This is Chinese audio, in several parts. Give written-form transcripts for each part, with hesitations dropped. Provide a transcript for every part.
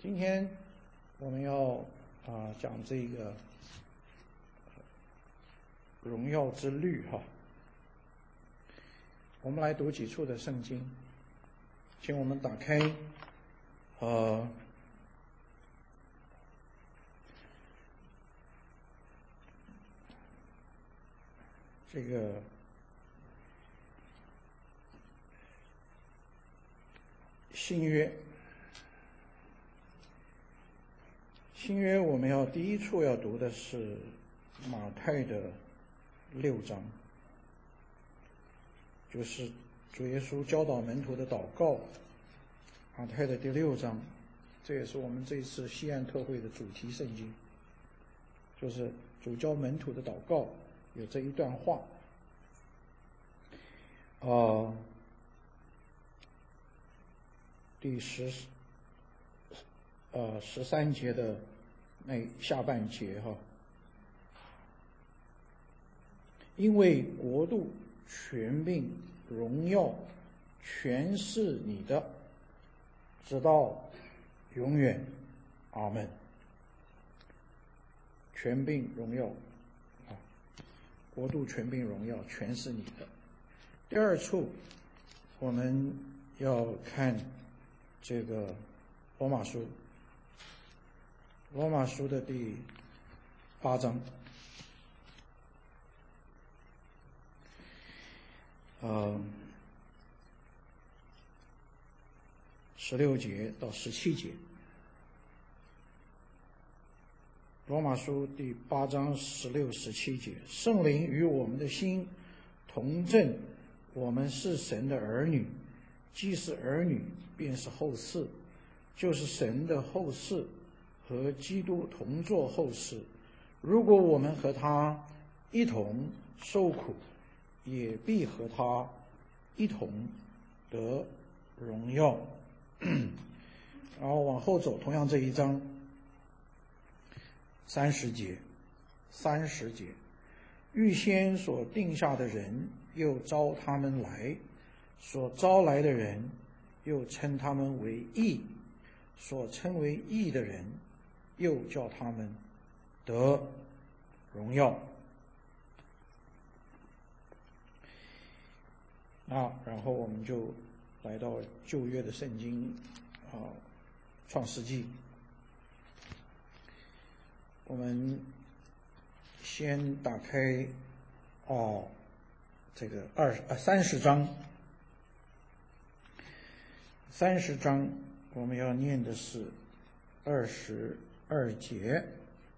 今天我们要讲这个荣耀之律哈。我们来读几处的圣经，请我们打开这个新约。新约我们第一处要读的是马太的6章，就是主耶稣教导门徒的祷告，马太的第6章，这也是我们这一次西岸特会的主题圣经，就是主教门徒的祷告有这一段话。第13节的那下半节哈，因为国度、权柄、荣耀全是你的，直到永远，阿们。权柄、荣耀国度、权柄、荣耀全是你的。第二处我们要看这个罗马书的第8章16节到17节。罗马书第8章16、17节，圣灵与我们的心同证，我们是神的儿女，既是儿女，便是后嗣，就是神的后嗣，和基督同作后嗣。如果我们和他一同受苦，也必和他一同得荣耀。然后往后走，同样这一章30节，预先所定下的人，又招他们来；所招来的人，又称他们为义；所称为义的人，又叫他们得荣耀。然后我们就来到旧约的圣经创世纪。我们先打开这个30章，30章我们要念的是22节。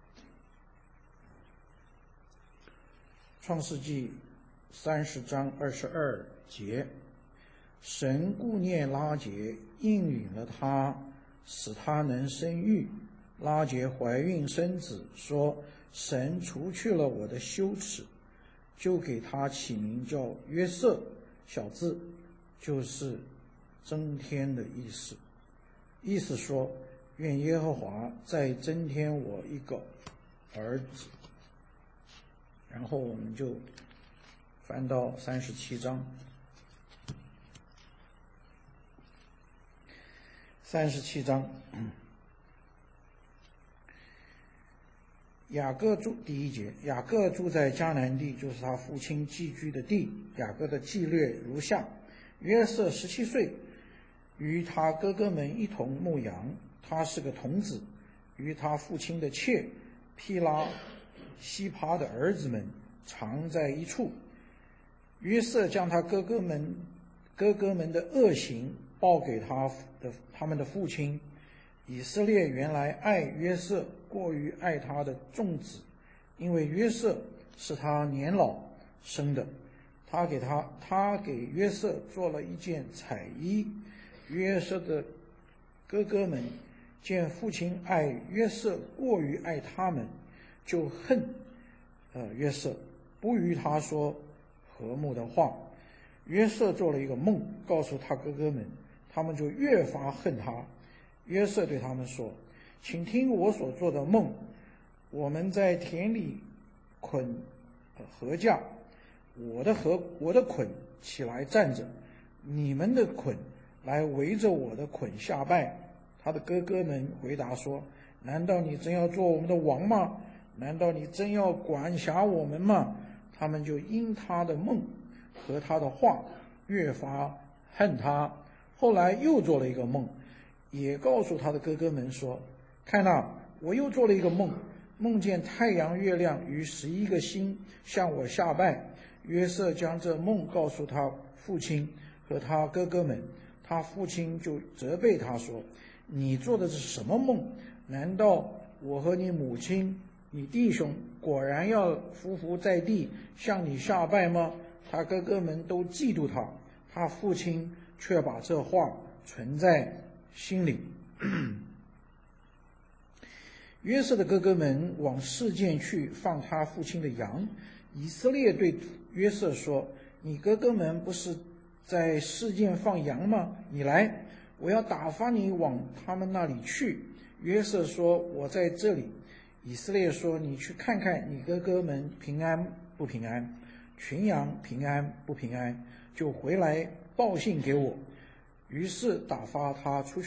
创世纪30章22节，神顾念拉结，应允了他，使他能生育。拉结怀孕生子，说神除去了我的羞耻，就给他起名叫约瑟，小字就是增添的意思，意思说愿耶和华再增添我一个儿子。然后我们就翻到37章，37章。第1节，雅各住在迦南地，就是他父亲寄居的地。雅各的记略如下：约瑟17岁，与他哥哥们一同牧羊，他是个童子，与他父亲的妾毗拉西帕的儿子们常在一处。约瑟将他哥哥们的恶行报给他们的父亲。以色列原来爱约瑟过于爱他的众子，因为约瑟是他年老生的。他给约瑟做了一件彩衣。约瑟的哥哥们见父亲爱约瑟过于爱他们，就恨约瑟，不与他说和睦的话。约瑟做了一个梦，告诉他哥哥们，他们就越发恨他。约瑟对他们说，请听我所做的梦。我们在田里捆禾架，我的捆起来站着，你们的捆来围着我的捆下拜。 他的哥哥们回答说：难道你真要做我们的王吗？难道你真要管辖我们吗？他们就因他的梦和他的话越发恨他。后来又做了一个梦，也告诉他的哥哥们说：看哪，我又做了一个梦，梦见太阳、月亮与11个星向我下拜。约瑟将这梦告诉他父亲和他哥哥们，他父亲就责备他说：你做的是什么梦？难道我和你母亲、你弟兄果然要匍匐在地向你下拜吗？他哥哥们都嫉妒他，他父亲却把这话存在心里。约瑟的哥哥们往示剑去放他父亲的羊。以色列对约瑟说：你哥哥们不是在示剑放羊吗？你来，我要打发你往他们那里去。约瑟说：我在这里。以色列说：你去看看你哥哥们平安不平安，群羊平安不平安，就回来报信给我。于是打发他出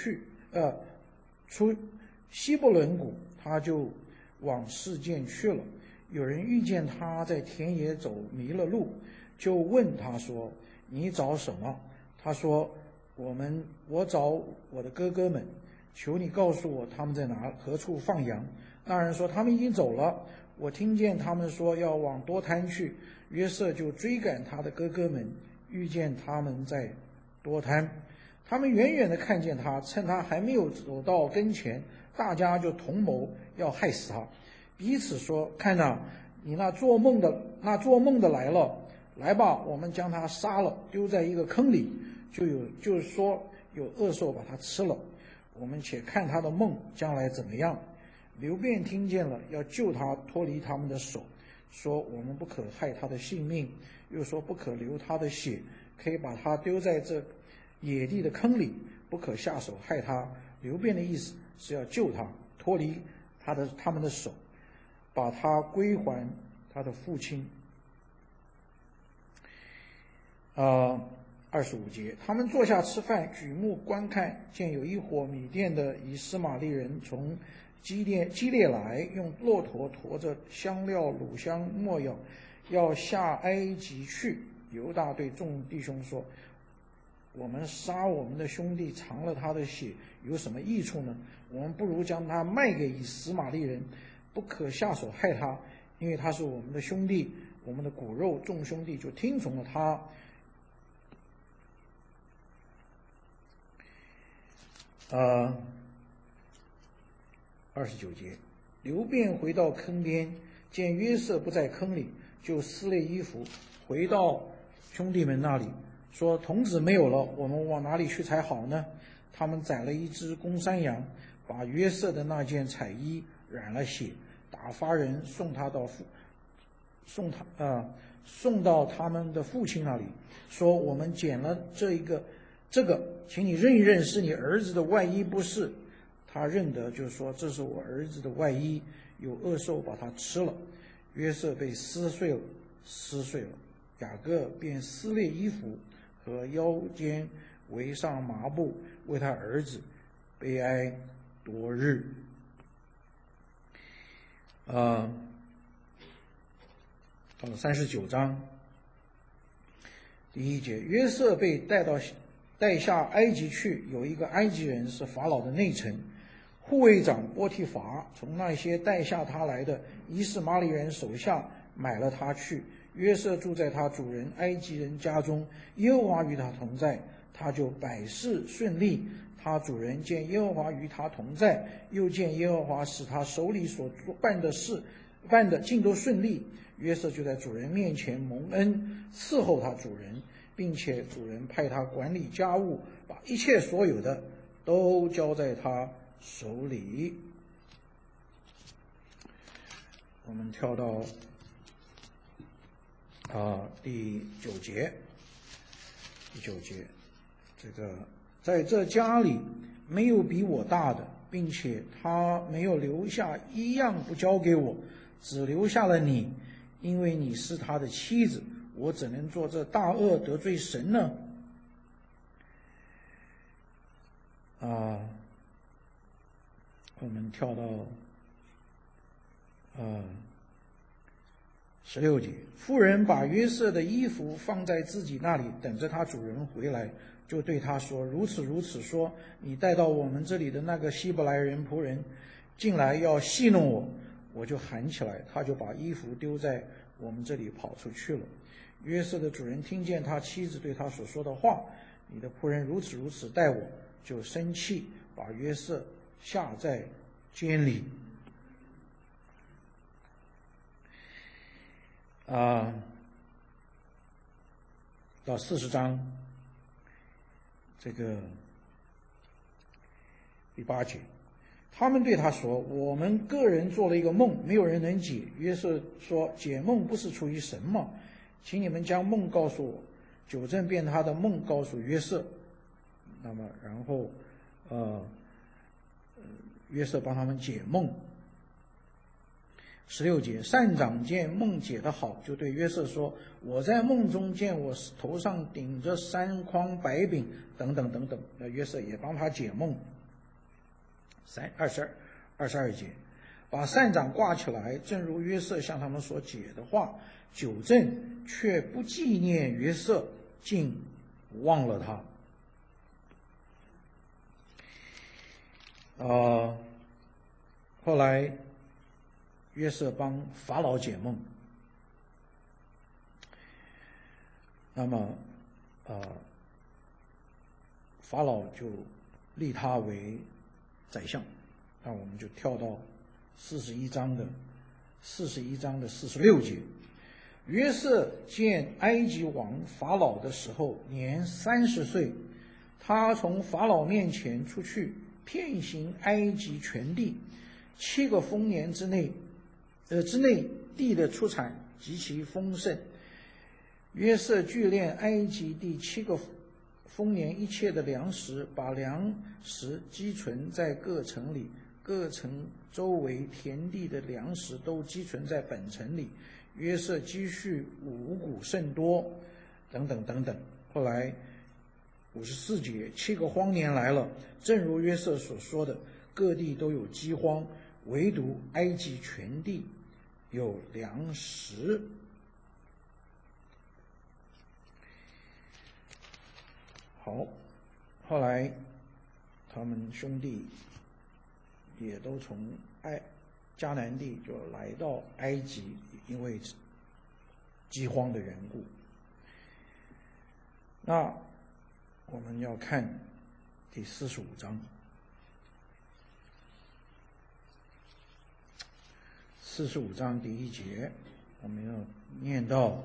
希伯伦谷，他就往示剑去了。有人遇见他在田野走迷了路，就问他说：你找什么？他说：我找我的哥哥们，求你告诉我他们在何处放羊。那人说：他们已经走了，我听见他们说要往多滩去。约瑟就追赶他的哥哥们，遇见他们在多滩。他们远远地看见他，趁他还没有走到跟前，大家就同谋要害死他，彼此说：看哪，你那做梦的来了，来吧，我们将他杀了，丢在一个坑里，就是说有恶兽把他吃了。我们且看他的梦将来怎么样。流便听见了，要救他脱离他们的手，说：我们不可害他的性命，又说不可流他的血，可以把他丢在这野地的坑里，不可下手害他。流便的意思是要救他脱离他们的手，把他归还他的父亲。25节，他们坐下吃饭，举目观看，见有一伙米甸的以斯玛利人从基列来，用骆驼驮着香料、乳香、没药，要下埃及去。犹大对众弟兄说：我们杀我们的兄弟，尝了他的血，有什么益处呢？我们不如将他卖给以实玛利人，不可下手害他，因为他是我们的兄弟，我们的骨肉。众兄弟就听从了他。29节，流便回到坑边，见约瑟不在坑里，就撕裂衣服，回到兄弟们那里，说：童子没有了，我们往哪里去才好呢？他们宰了一只公山羊，把约瑟的那件彩衣染了血，打发人送到他们的父亲那里，说：我们捡了这个，请你认一认，是你儿子的外衣不是？他认得，就说：这是我儿子的外衣，有恶兽把它吃了。约瑟被撕碎了，雅各便撕裂衣服和腰间围上麻布，为他儿子悲哀多日。到了39章第1节，约瑟被带下埃及去，有一个埃及人是法老的内臣，护卫长波提乏从那些带下他来的以实玛利人手下买了他去。约瑟住在他主人埃及人家中，耶和华与他同在，他就百事顺利。他主人见耶和华与他同在，又见耶和华使他手里所办的尽都顺利，约瑟就在主人面前蒙恩，伺候他主人，并且主人派他管理家务，把一切所有的都交在他手里。我们跳到第9节。这个在这家里没有比我大的，并且他没有留下一样不交给我，只留下了你，因为你是他的妻子，我怎能做这大恶得罪神呢？ 我们跳到16节，妇人把约瑟的衣服放在自己那里，等着他主人回来，就对他说：如此如此说，你带到我们这里的那个希伯来人仆人进来要戏弄我，我就喊起来，他就把衣服丢在我们这里跑出去了。约瑟的主人听见他妻子对他所说的话，你的仆人如此如此待我，就生气，把约瑟下在监里。到40章这个第8节，他们对他说：我们个人做了一个梦，没有人能解。约瑟说：解梦不是出于神吗？请你们将梦告诉我。九正便他的梦告诉约瑟，那么然后约瑟帮他们解梦。16节，膳长见梦解得好，就对约瑟说：我在梦中见我头上顶着3筐白饼，等等等等。那约瑟也帮他解梦。22节，把膳长挂起来，正如约瑟向他们所解的话。九正却不纪念约瑟，竟忘了他。后来约瑟帮法老解梦，那么法老就立他为宰相。那我们就跳到41章的46节。约瑟见埃及王法老的时候年30岁，他从法老面前出去，遍行埃及全地。7个丰年之内地的出产极其丰盛。约瑟聚敛埃及第7个丰年一切的粮食，把粮食积存在各城里，各城周围田地的粮食都积存在本城里。约瑟积蓄五谷甚多，等等等等。后来54节，7个荒年来了，正如约瑟所说的，各地都有饥荒，唯独埃及全地有粮食。好，后来他们兄弟也都从迦南地就来到埃及，因为饥荒的缘故。那我们要看第45章。45章第1节，我们要念到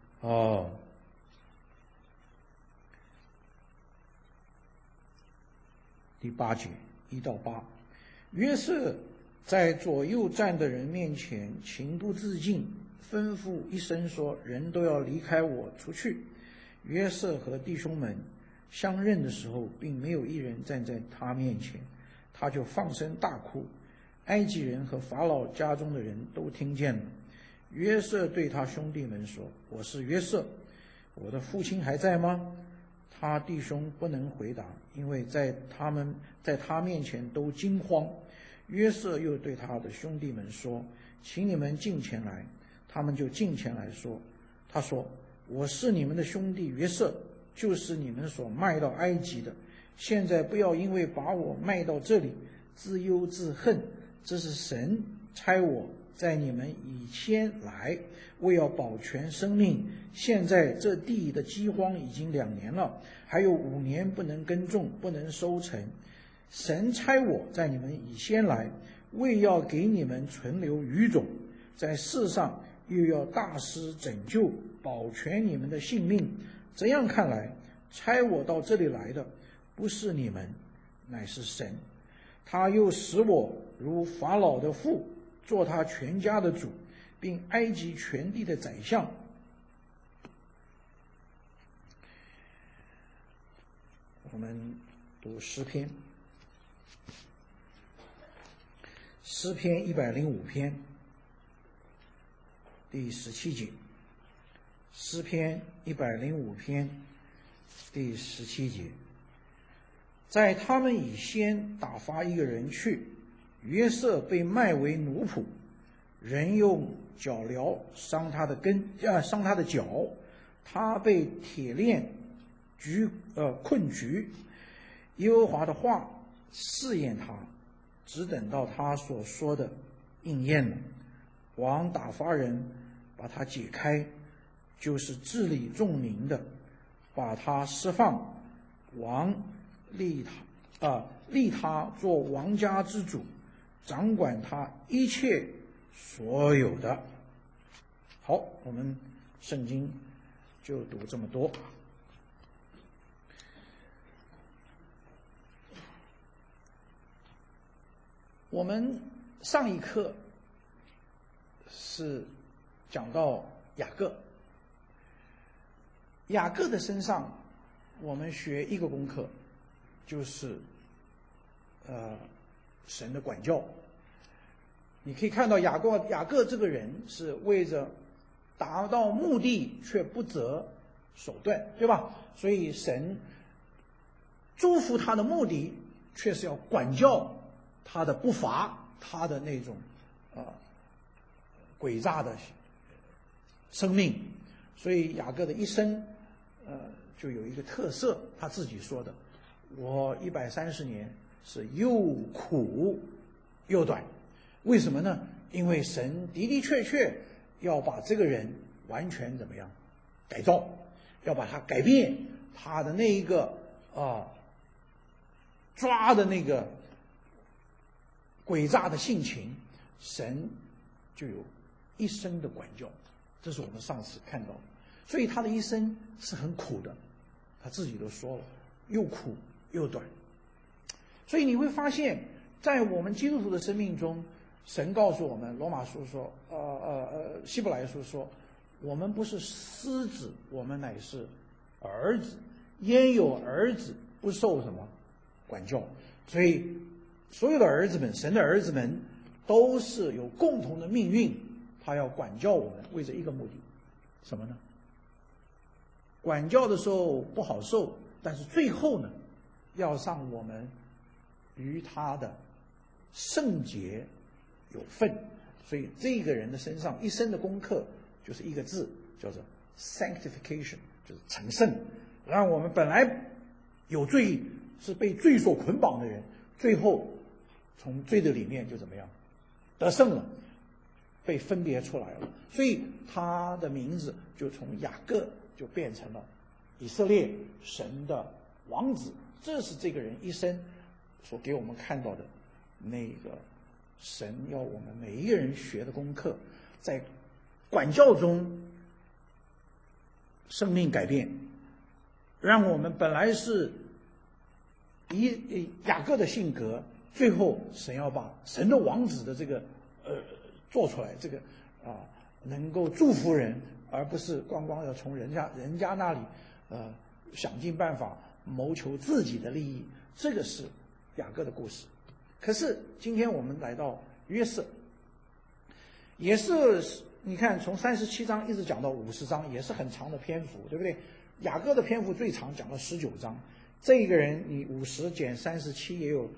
第8节1到8。约瑟在左右站的人面前情不自禁，吩咐一声说：人都要离开我出去。约瑟和弟兄们相认的时候，并没有一人站在他面前，他就放声大哭。埃及人和法老家中的人都听见了。约瑟对他兄弟们说：我是约瑟，我的父亲还在吗？他弟兄不能回答，因为在他面前都惊慌。约瑟又对他的兄弟们说：请你们近前来。他们就近前来说，他说：我是你们的兄弟约瑟，就是你们所卖到埃及的。现在不要因为把我卖到这里自忧自恨，这是神差我在你们以先来，为要保全生命。现在这地的饥荒已经2年了，还有5年不能耕种，不能收成。神差我在你们以先来，为要给你们存留余种，在世上又要大施拯救，保全你们的性命。这样看来，差我到这里来的不是你们，乃是神。他又使我如法老的父，做他全家的主，并埃及全地的宰相。我们读诗篇105篇第17节。诗篇105篇第17节，在他们以先打发一个人去， 约瑟被卖为奴仆，人用脚镣伤他的伤他的脚，他被铁链困局。耶和华的话试验他，只等到他所说的应验了。王打发人把他解开，就是治理众民的，把他释放。王立他做王家之主，掌管他一切所有的。好，我们圣经就读这么多。我们上一课是讲到雅各，雅各的身上我们学一个功课，就是神的管教。你可以看到雅各这个人是为着达到目的却不择手段，对吧？所以神祝福他的目的却是要管教他的不法，他的那种诡诈的生命。所以雅各的一生就有一个特色，他自己说的，我130年是又苦又短。为什么呢？因为神的的确确要把这个人完全怎么样改造，要把他改变他的那一个抓的那个诡诈的性情，神就有一生的管教，这是我们上次看到的。所以他的一生是很苦的，他自己都说了，又苦又短。所以你会发现在我们基督徒的生命中，神告诉我们，罗马书说希伯来书说，我们不是私子，我们乃是儿子，焉有儿子不受什么管教。所以所有的儿子们，神的儿子们都是有共同的命运，他要管教我们，为着一个目的，什么呢？管教的时候不好受，但是最后呢，要让我们与他的圣洁有份。所以这个人的身上一生的功课就是一个字，叫做 sanctification， 就是成圣，让我们本来有罪，是被罪所捆绑的人，最后从罪的里面就怎么样得胜了，被分别出来了。所以他的名字就从雅各就变成了以色列神的王子。这是这个人一生所给我们看到的那个神要我们每一个人学的功课，在管教中生命改变，让我们本来是雅各的性格，最后神要把神的王子的这个做出来，这个能够祝福人，而不是光光要从人家那里想尽办法谋求自己的利益。这个是雅各的故事。可是今天我们来到约瑟，也是你看从37章一直讲到50章，也是很长的篇幅，对不对？雅各的篇幅最长，讲了19章。这个人你50减37也有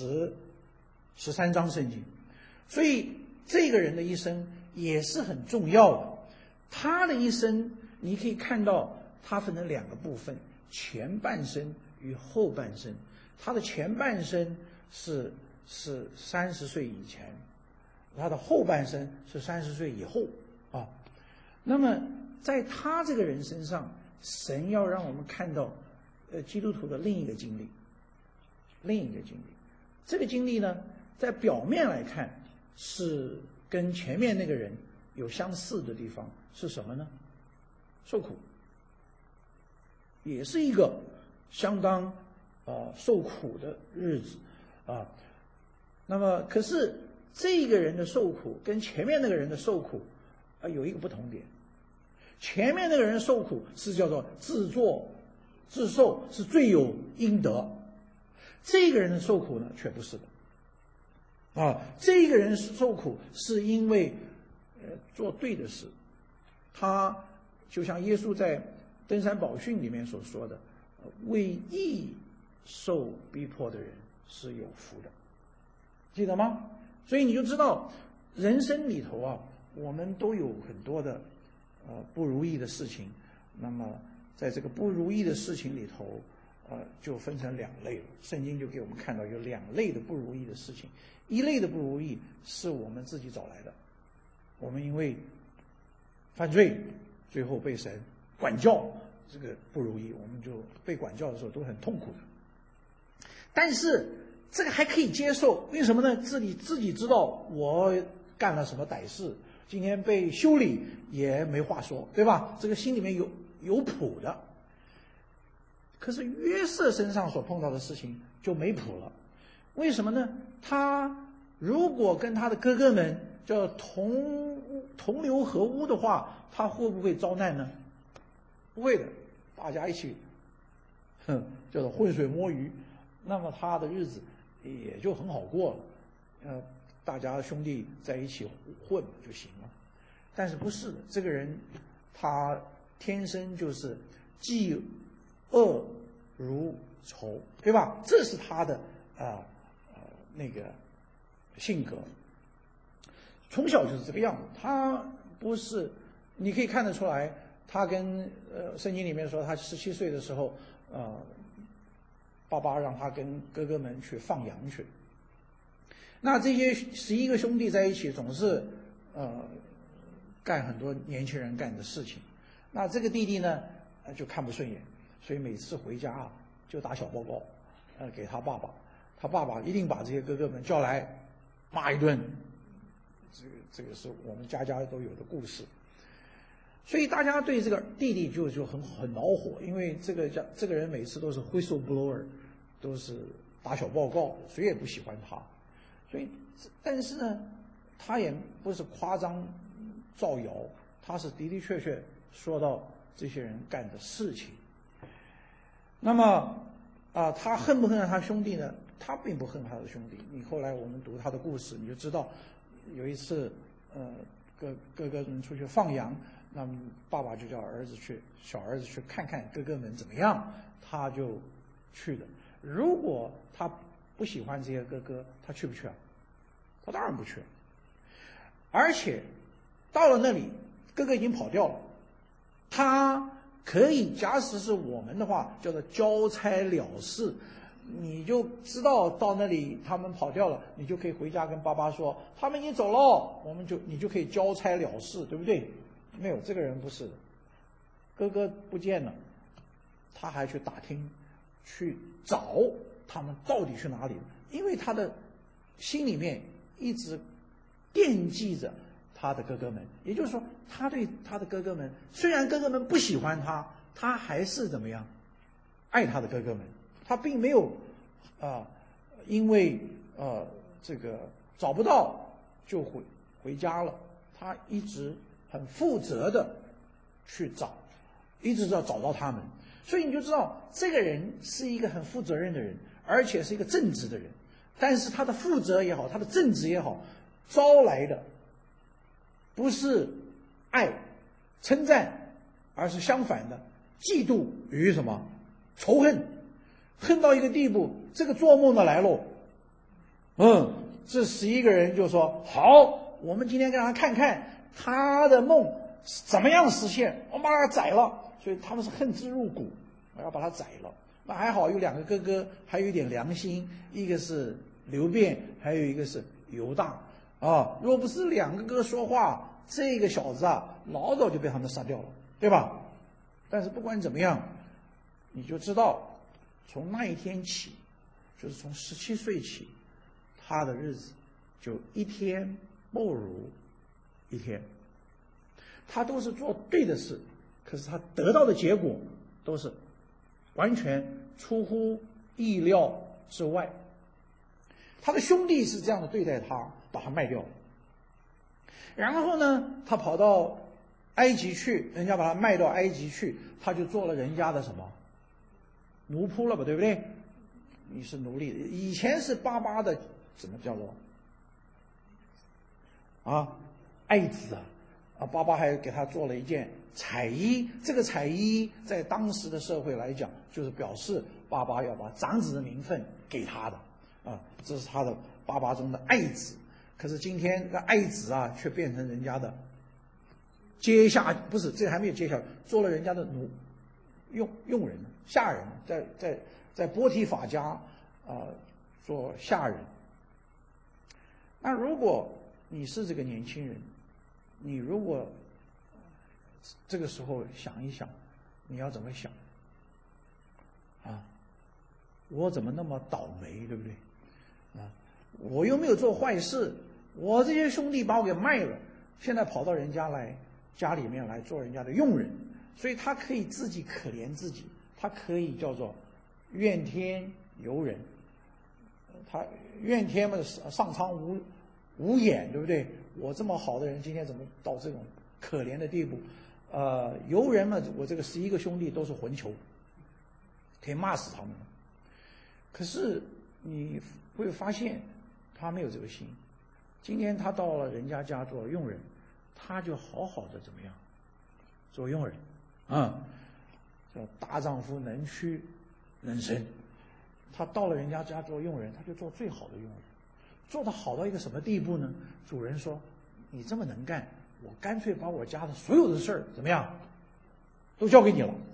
13章圣经，所以这个人的一生也是很重要的。他的一生你可以看到他分成2个部分，前半生与后半生。他的前半生是30岁以前，他的后半生是30岁以后啊。那么在他这个人身上，神要让我们看到基督徒的另一个经历。这个经历呢，在表面来看是跟前面那个人有相似的地方，是什么呢？受苦，也是一个相当受苦的日子啊。那么可是这个人的受苦跟前面那个人的受苦有一个不同点。前面那个人受苦是叫做自作自受，是罪有应得。这个人的受苦呢，却不是的这个人受苦是因为做对的事。他就像耶稣在登山宝训里面所说的，为义受逼迫的人是有福的。 记得吗？所以你就知道，人生里头啊，我们都有很多的不如意的事情。那么在这个不如意的事情里头，就分成两类了。圣经就给我们看到有两类的不如意的事情。一类的不如意是我们自己找来的，我们因为犯罪，最后被神管教，这个不如意，我们就被管教的时候都很痛苦的。但是这个还可以接受，为什么呢？自己知道我干了什么歹事，今天被修理也没话说，对吧？这个心里面有谱的。可是约瑟身上所碰到的事情就没谱了，为什么呢？他如果跟他的哥哥们叫同流合污的话，他会不会遭难呢？不会的，大家一起叫做浑水摸鱼，那么他的日子也就很好过了。大家兄弟在一起混就行了。但是不是的，这个人他天生就是嫉恶如仇，对吧？这是他的那个性格，从小就是这个样子。他不是，你可以看得出来，他跟圣经里面说他17岁的时候，爸爸让他跟哥哥们去放羊去。那这些11个兄弟在一起，总是干很多年轻人干的事情。那这个弟弟呢，就看不顺眼，所以每次回家啊，就打小报告，给他爸爸。他爸爸一定把这些哥哥们叫来骂一顿。这个是我们家家都有的故事。所以大家对这个弟弟就很恼火，因为这个人每次都是 whistleblower， 都是打小报告，谁也不喜欢他。所以，但是呢，他也不是夸张造谣，他是的的确确说到这些人干的事情。那么他恨不恨他兄弟呢？他并不恨他的兄弟。你后来我们读他的故事，你就知道，有一次哥哥们出去放羊，那么爸爸就叫小儿子去看看哥哥们怎么样，他就去了。如果他不喜欢这些哥哥，他去不去啊？他当然不去。而且到了那里，哥哥已经跑掉了，他可以，假使是我们的话，叫做交差了事。你就知道到那里他们跑掉了，你就可以回家跟爸爸说他们已经走了，你就可以交差了事，对不对？没有，这个人不是的，哥哥不见了，他还去打听，去找他们到底去哪里了，因为他的心里面一直惦记着他的哥哥们。也就是说，他对他的哥哥们，虽然哥哥们不喜欢他，他还是怎么样爱他的哥哥们。他并没有因为这个找不到就回家了，他一直很负责的去找，一直要找到他们。所以你就知道这个人是一个很负责任的人，而且是一个正直的人。但是他的负责也好，他的正直也好，招来的不是爱称赞，而是相反的嫉妒与什么仇恨。恨到一个地步，这个做梦的来喽，这11个人就说好，我们今天让他看看他的梦怎么样实现，我们把他宰了。所以他们是恨之入骨，我要把他宰了。那还好有2个哥哥还有一点良心，一个是刘辩，还有一个是犹大若不是2个哥说话，这个小子老早就被他们杀掉了，对吧？但是不管怎么样，你就知道从那一天起，就是从17岁起，他的日子就一天不如一天。他都是做对的事，可是他得到的结果都是完全出乎意料之外。他的兄弟是这样的对待他，把他卖掉了。然后呢，他跑到埃及去，人家把他卖到埃及去，他就做了人家的什么奴仆了吧，对不对？你是奴隶，以前是爸爸的怎么叫做爱子爸爸还给他做了一件彩衣。这个彩衣在当时的社会来讲，就是表示爸爸要把长子的名分给他的这是他的爸爸中的爱子。可是今天这爱子啊，却变成人家的不是，这还没有接下，做了人家的佣人下人，在波提法家做下人。那如果你是这个年轻人，你如果这个时候想一想，你要怎么想啊？我怎么那么倒霉，对不对啊？我又没有做坏事，我这些兄弟把我给卖了，现在跑到人家里面来做人家的佣人，所以他可以自己可怜自己，他可以叫做怨天尤人。他怨天嘛，上苍无眼，对不对？我这么好的人，今天怎么到这种可怜的地步？尤人嘛，我这个11个兄弟都是混球，可以骂死他们。可是你会发现他没有这个心。今天他到了人家家做佣人，他就好好的怎么样做佣人叫大丈夫能屈能伸。他到了人家家做佣人，他就做最好的佣人，做得好到一个什么地步呢？主人说你这么能干，我干脆把我家的所有的事儿怎么样都交给你了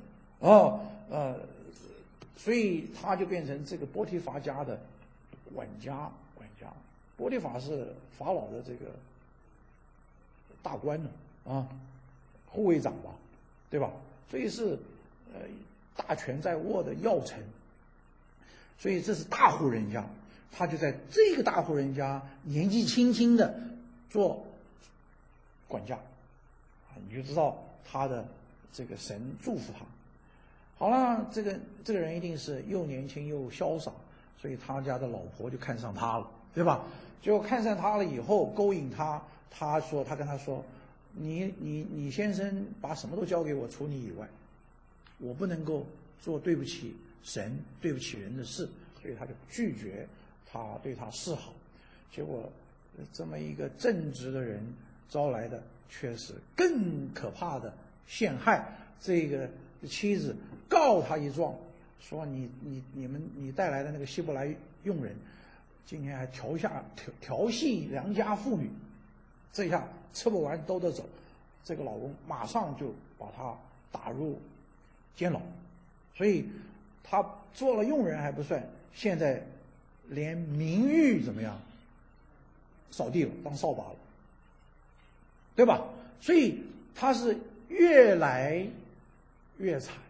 所以他就变成这个波提乏家的管家。波提乏是法老的这个大官呢护卫长吧，对吧？所以是大权在握的要臣。所以这是大户人家，他就在这个大户人家年纪轻轻的做管家你就知道他的这个神祝福他。好了，这个人一定是又年轻又潇洒，所以他家的老婆就看上他了，对吧？结果看上他了以后，勾引他，他跟他说，你先生把什么都交给我，除你以外，我不能够做对不起神、对不起人的事，所以他就拒绝他对他示好。结果这么一个正直的人招来的却是更可怕的陷害。这个妻子告他一状，说你带来的那个希伯来佣人今天还调戏良家妇女，这下吃不完兜着走。这个老公马上就把他打入监牢。所以他做了佣人还不算，现在连名誉怎么样扫地了，当扫把了，对吧？所以他是越来越惨，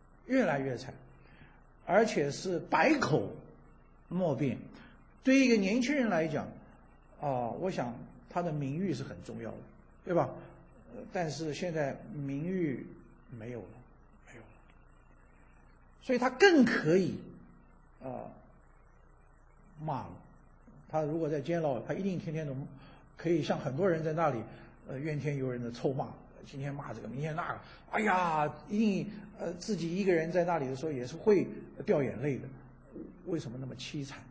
而且是百口莫辩。对于一个年轻人来讲我想他的名誉是很重要的，对吧？但是现在名誉没有了，所以他更可以骂了。他如果在监牢，他一定天天都可以像很多人在那里怨天尤人的臭骂，今天骂这个，明天那个，哎呀，一定自己一个人在那里的时候也是会掉眼泪的。为什么那么凄惨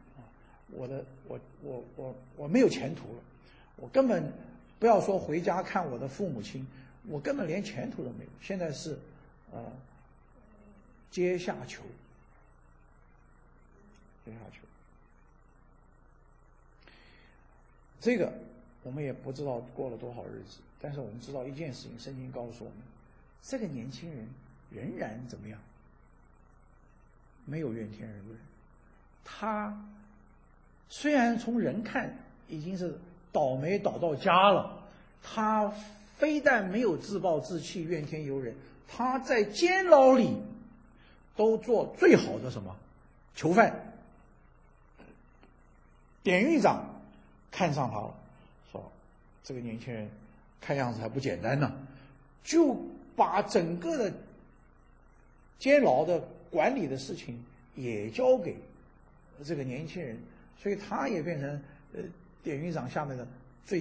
我没有前途了，我根本不要说回家看我的父母亲，我根本连前途都没有。现在是阶下囚。这个我们也不知道过了多少日子，但是我们知道一件事情，圣经告诉我们，这个年轻人仍然怎么样？没有怨天尤人。他虽然从人看已经是倒霉倒到家了，他非但没有自暴自弃、怨天尤人，他在监牢里都做最好的什么囚犯。典狱长看上他了，说这个年轻人看样子还不简单呢，就把整个的监牢的管理的事情也交给这个年轻人，所以他也变成典狱长下面的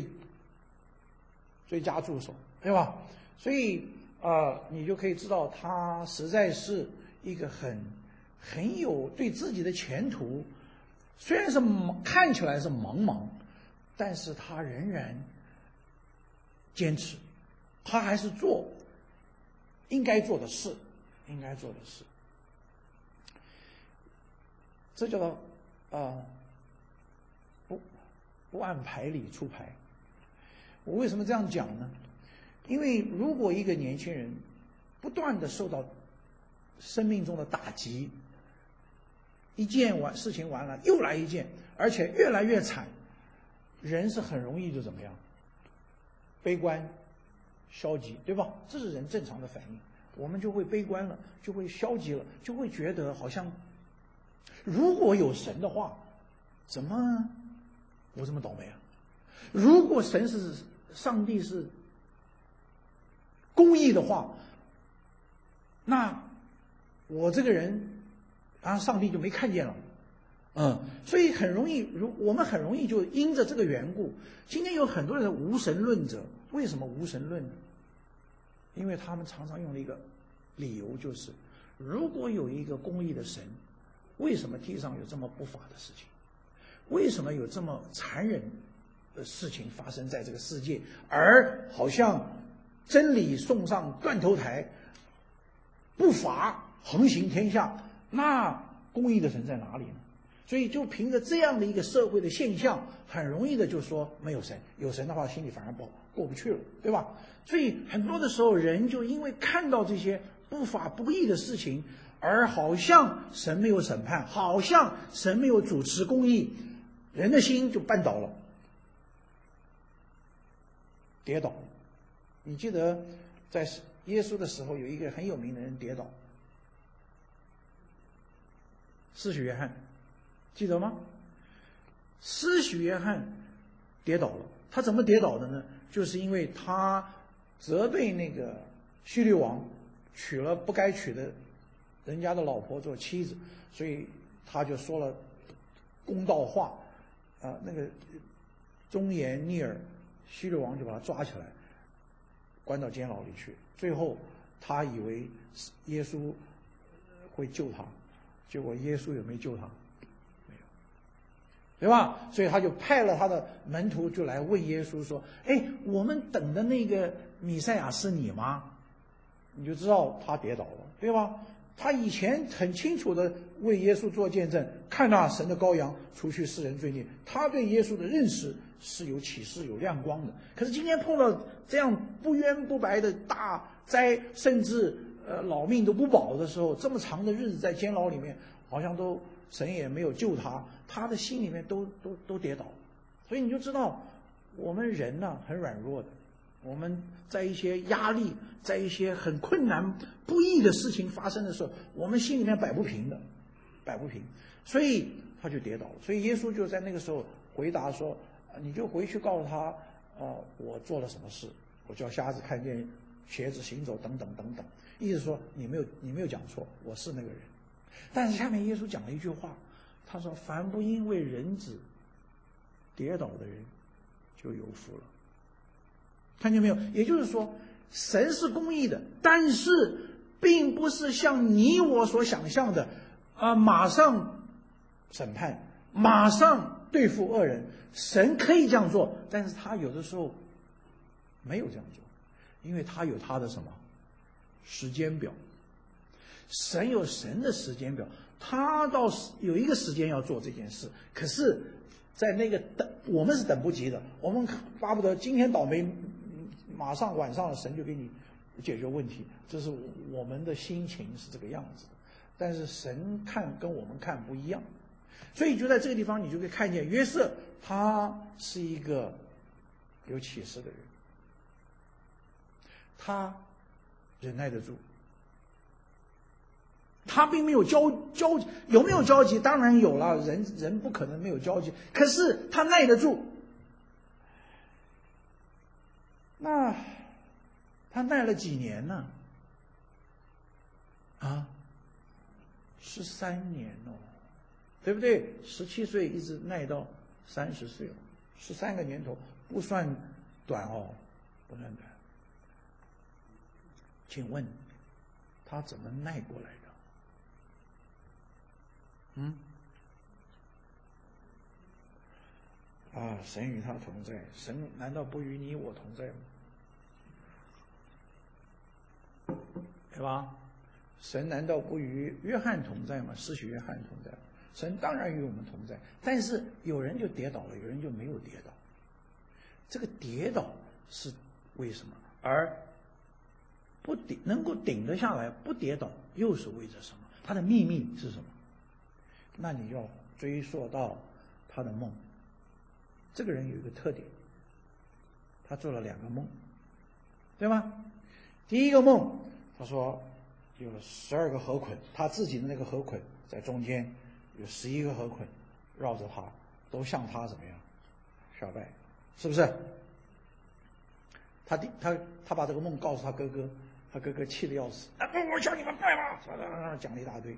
最佳助手，对吧？所以你就可以知道他实在是一个很有对自己的前途，虽然是看起来是茫茫，但是他仍然坚持，他还是做应该做的事。这叫做不按牌理出牌。我为什么这样讲呢？因为如果一个年轻人不断的受到生命中的打击，一件事情完了又来一件，而且越来越惨，人是很容易就怎么样？悲观、消极，对吧？这是人正常的反应。我们就会悲观了，就会消极了，就会觉得好像，如果有神的话，怎么我这么倒霉啊？如果上帝是公义的话，那我这个人上帝就没看见了。所以很容易，我们很容易就因着这个缘故，今天有很多人无神论者。为什么无神论呢？因为他们常常用的一个理由就是，如果有一个公义的神，为什么地上有这么不法的事情？为什么有这么残忍的事情发生在这个世界？而好像真理送上断头台，不法横行天下，那公义的神在哪里呢？所以就凭着这样的一个社会的现象，很容易的就说没有神，有神的话心里反而过不去了，对吧？所以很多的时候人就因为看到这些不法不义的事情，而好像神没有审判，好像神没有主持公义，人的心就绊倒了，跌倒。你记得在耶稣的时候有一个很有名的人跌倒，施洗约翰，记得吗？施洗约翰跌倒了，他怎么跌倒的呢？就是因为他责备那个希律王娶了不该娶的人家的老婆做妻子，所以他就说了公道话，那个忠言逆耳，希律王就把他抓起来，关到监牢里去。最后他以为耶稣会救他，结果耶稣有没有救他？没有，对吧？所以他就派了他的门徒就来问耶稣说：“我们等的那个弥赛亚是你吗？”你就知道他跌倒了，对吧？他以前很清楚的为耶稣做见证，看那神的羔羊除去世人罪孽，他对耶稣的认识是有启示有亮光的。可是今天碰到这样不冤不白的大灾，甚至老命都不保的时候，这么长的日子在监牢里面，好像都神也没有救他，他的心里面都跌倒。所以你就知道我们人呢很软弱的，我们在一些压力，在一些很困难不易的事情发生的时候，我们心里面摆不平，所以他就跌倒了。所以耶稣就在那个时候回答说：“你就回去告诉他，我做了什么事，我叫瞎子看见，瘸子行走，等等等等。”意思说你没有讲错，我是那个人。但是下面耶稣讲了一句话，他说：“凡不因为人子跌倒的人，就有福了。”看见没有？也就是说，神是公义的，但是并不是像你我所想象的，马上审判，马上对付恶人。神可以这样做，但是他有的时候没有这样做，因为他有他的什么时间表。神有神的时间表，他倒是有一个时间要做这件事，可是在那个我们是等不及的，我们巴不得今天倒霉，马上晚上神就给你解决问题，这是我们的心情是这个样子的。但是神看跟我们看不一样，所以就在这个地方你就可以看见约瑟他是一个有启示的人，他忍耐得住，他并没有交集，有没有交集？当然有了，人不可能没有交集，可是他耐得住。那他耐了几年呢？13年哦，对不对？17岁一直耐到30岁了，13个年头不算短哦，不算短。请问他怎么耐过来的？神与他同在，神难道不与你我同在吗？对吧？神难道不与约翰同在吗？施洗约翰同在， 神当然与我们同在，但是有人就跌倒了，有人就没有跌倒。这个跌倒是为什么？而不顶能够顶得下来，不跌倒又是为着什么？他的秘密是什么？那你要追溯到他的梦。这个人有一个特点，他做了2个梦，对吗？第一个梦，他说有12个河捆，他自己的那个河捆在中间，有11个河捆绕着他，都向他怎么样下拜，是不是？他把这个梦告诉他哥哥，他哥哥气得要死，我向你们拜吧，讲了一大堆，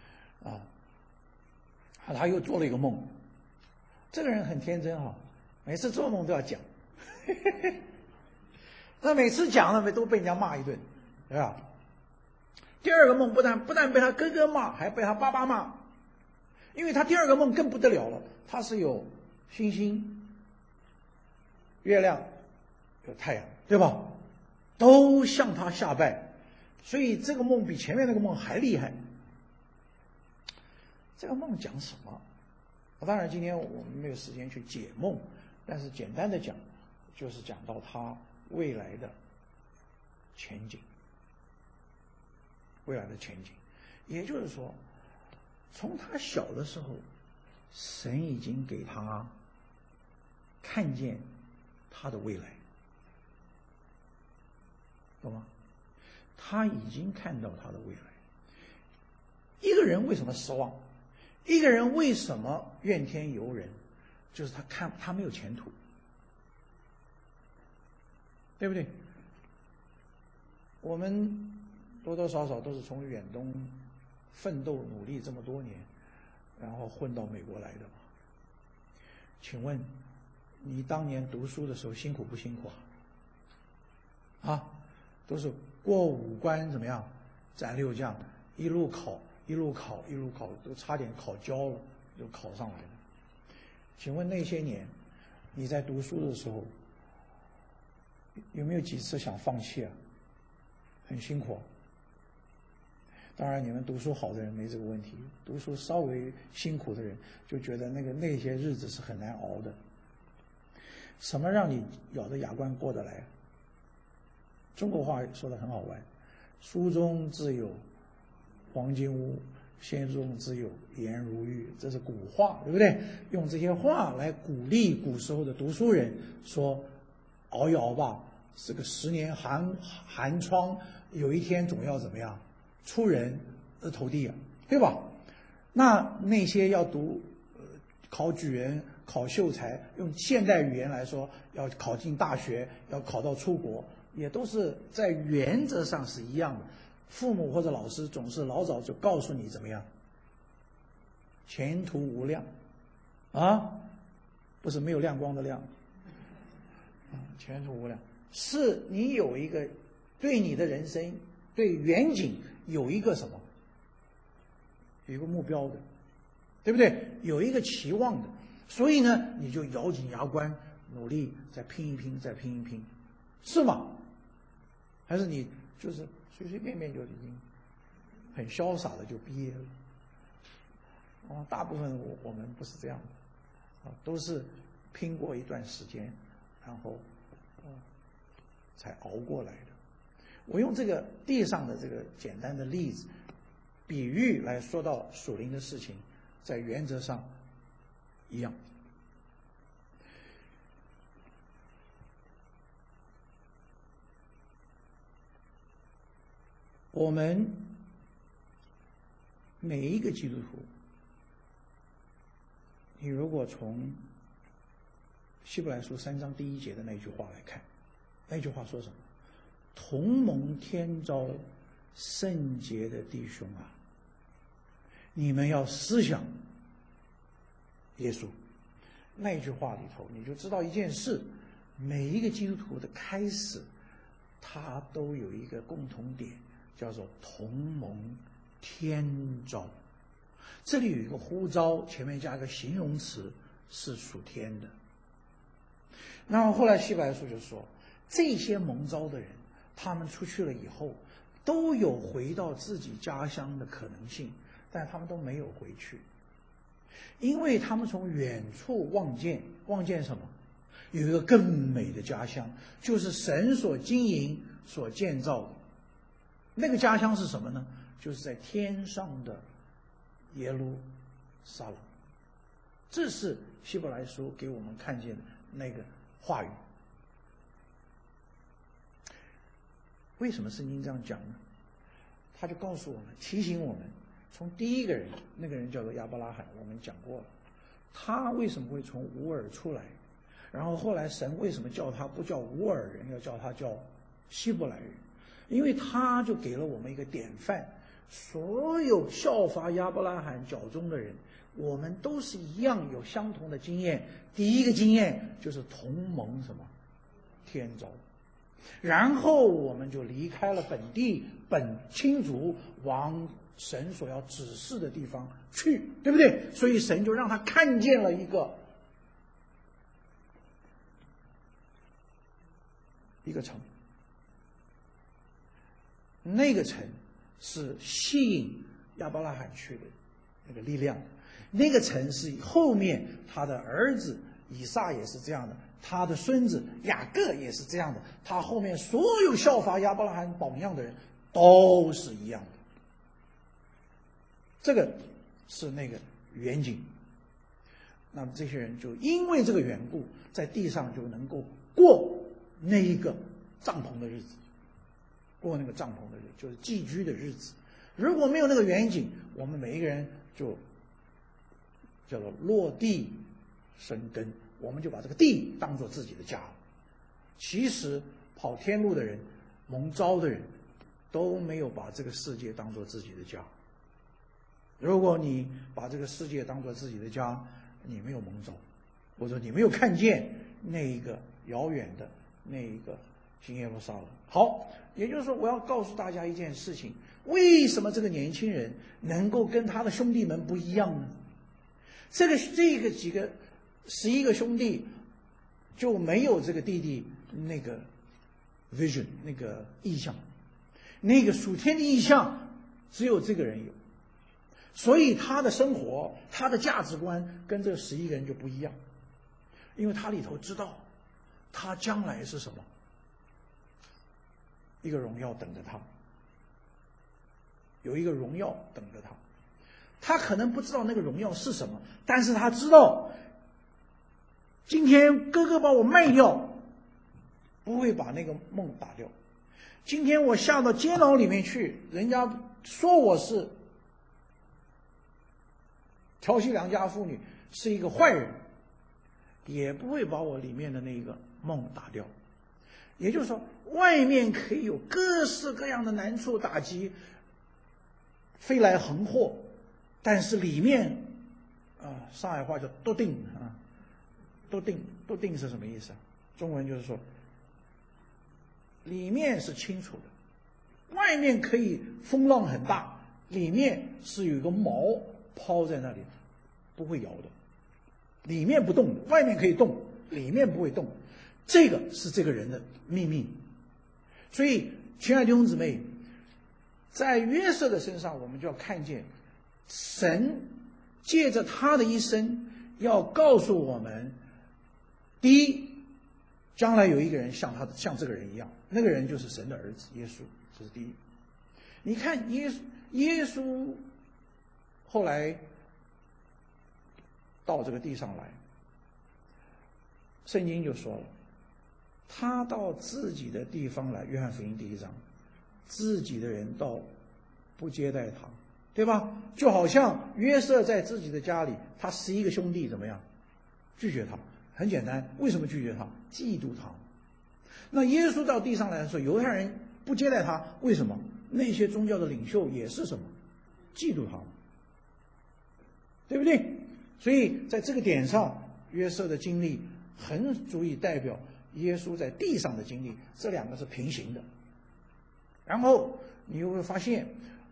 他又做了一个梦。这个人很天真哈，每次做梦都要讲，那每次讲了都被人家骂一顿，对吧？第2个梦不但被他哥哥骂，还被他爸爸骂，因为他第2个梦更不得了了，他是有星星、月亮、有太阳，对吧？都向他下拜，所以这个梦比前面那个梦还厉害。这个梦讲什么？当然今天我们没有时间去解梦，但是简单的讲，就是讲到他未来的前景。未来的前景，也就是说，从他小的时候，神已经给他看见他的未来，懂吗？他已经看到他的未来。一个人为什么失望？一个人为什么怨天尤人？就是他没有前途，对不对？我们多多少少都是从远东奋斗努力这么多年，然后混到美国来的嘛。请问你当年读书的时候辛苦不辛苦啊？都是过5关怎么样，斩6将，一路考，都差点考焦了，就考上来了。请问那些年你在读书的时候，有没有几次想放弃啊？很辛苦。当然你们读书好的人没这个问题，读书稍微辛苦的人就觉得那些日子是很难熬的。什么让你咬着牙关过得来？中国话说得很好玩，书中自有黄金屋，仙中自有颜如玉，这是古话，对不对？用这些话来鼓励古时候的读书人，说熬一熬吧，这个10年寒窗，有一天总要怎么样出人头地啊，对吧？那些要读考举人、考秀才，用现代语言来说，要考进大学，要考到出国，也都是在原则上是一样的。父母或者老师总是老早就告诉你怎么样，前途无量啊，不是没有亮光的亮前途无量，是你有一个对你的人生、对远景有一个什么，有一个目标的，对不对？有一个期望的，所以呢，你就咬紧牙关，努力再拼一拼，再拼一拼，是吗？还是你就是随随便便就已经很潇洒的就毕业了？大部分我们不是这样的，都是拼过一段时间，然后才熬过来的。我用这个地上的这个简单的例子比喻来说到属灵的事情，在原则上一样。我们每一个基督徒，你如果从希伯来书3章第1节的那句话来看，那句话说什么？同蒙天召圣洁的弟兄啊，你们要思想耶稣。那句话里头你就知道一件事，每一个基督徒的开始他都有一个共同点，叫做同蒙天召。这里有一个呼召，前面加一个形容词，是属天的。然后后来希伯来书就说，这些蒙召的人，他们出去了以后都有回到自己家乡的可能性，但他们都没有回去。 因为他们从远处望见什么？有一个更美的家乡，就是神所经营、所建造的。那个家乡是什么呢？就是在天上的耶路撒冷。这是希伯来书给我们看见的那个话语。为什么圣经这样讲呢？他就告诉我们，提醒我们，从第一个人，那个人叫做亚伯拉罕，我们讲过了，他为什么会从乌尔出来？然后后来神为什么叫他不叫乌尔人，要叫他叫希伯来人？因为他就给了我们一个典范，所有效法亚伯拉罕脚中的人，我们都是一样有相同的经验。第一个经验就是同蒙什么天召，然后我们就离开了本地本亲族，往神所要指示的地方去，对不对？所以神就让他看见了一个城，那个城是吸引亚伯拉罕去的那个力量，那个城是后面他的儿子以撒也是这样的，他的孙子雅各也是这样的，他后面所有效法亚伯拉罕榜样的人都是一样的。这个是那个远景。那么这些人就因为这个缘故，在地上就能够过那一个帐篷的日子，过那个帐篷的日子，就是寄居的日子。如果没有那个远景，我们每一个人就叫做落地生根，我们就把这个地当做自己的家。其实跑天路的人、蒙召的人都没有把这个世界当做自己的家。如果你把这个世界当作自己的家，你没有蒙召，或者你没有看见那一个遥远的那一个新耶路撒冷。好，也就是说，我要告诉大家一件事情：为什么这个年轻人能够跟他的兄弟们不一样呢？这个几个11个兄弟就没有这个弟弟那个 vision 那个意象，那个属天的意象只有这个人有。所以他的生活，他的价值观跟这11个人就不一样，因为他里头知道他将来是什么，一个荣耀等着他，有一个荣耀等着他。他可能不知道那个荣耀是什么，但是他知道今天哥哥把我卖掉，不会把那个梦打掉。今天我下到监牢里面去，人家说我是调戏良家妇女，是一个坏人，也不会把我里面的那个梦打掉。也就是说，外面可以有各式各样的难处打击，飞来横祸，但是里面上海话叫笃定啊，笃定是什么意思啊？中文就是说，里面是清楚的，外面可以风浪很大，里面是有一个锚抛在那里，不会摇的，里面不动，外面可以动，里面不会动。这个是这个人的秘密。所以亲爱的弟兄姊妹，在约瑟的身上，我们就要看见神借着他的一生要告诉我们，第一，将来有一个人像这个人一样，那个人就是神的儿子耶稣，这是第一。你看耶稣后来到这个地上来，圣经就说了，他到自己的地方来，约翰福音1章，自己的人倒不接待他，对吧？就好像约瑟在自己的家里，他11个兄弟怎么样？拒绝他。很简单，为什么拒绝他？嫉妒他。那耶稣到地上来的时候，犹太人不接待他，为什么？那些宗教的领袖也是什么？嫉妒他，对不对？所以在这个点上，约瑟的经历很足以代表耶稣在地上的经历，这两个是平行的。然后你又会发现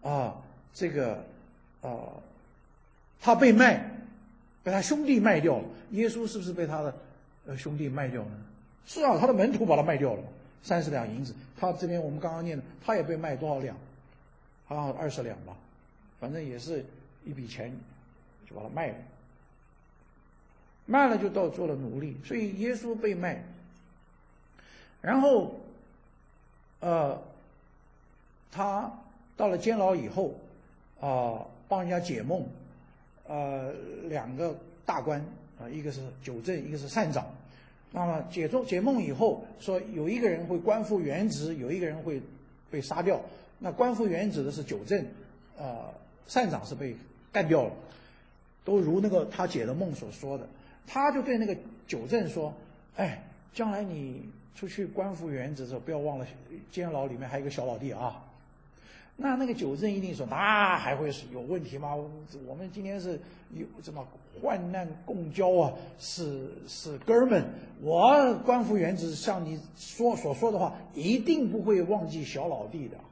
他被卖，被他兄弟卖掉了。耶稣是不是被他的兄弟卖掉呢？是啊，他的门徒把他卖掉了，30两银子。他这边我们刚刚念的，他也被卖多少两？好像20两吧，反正也是一笔钱，就把他卖了。 卖了就做了奴隶。所以耶稣被卖，然后他到了监牢以后帮人家解梦，两个大官一个是酒政，一个是善长。那么解梦以后说，有一个人会官复原职，有一个人会被杀掉。那官复原职的是酒政，善长是被干掉了，都如那个他解的梦所说的。他就对那个酒政说：“哎，将来你出去官复原职的时候，不要忘了监牢里面还有一个小老弟啊。”那个酒政一定说：“那还会是有问题吗？我们今天是有什么患难共交啊，是哥们。我官复原职，像你所说的话，一定不会忘记小老弟的。”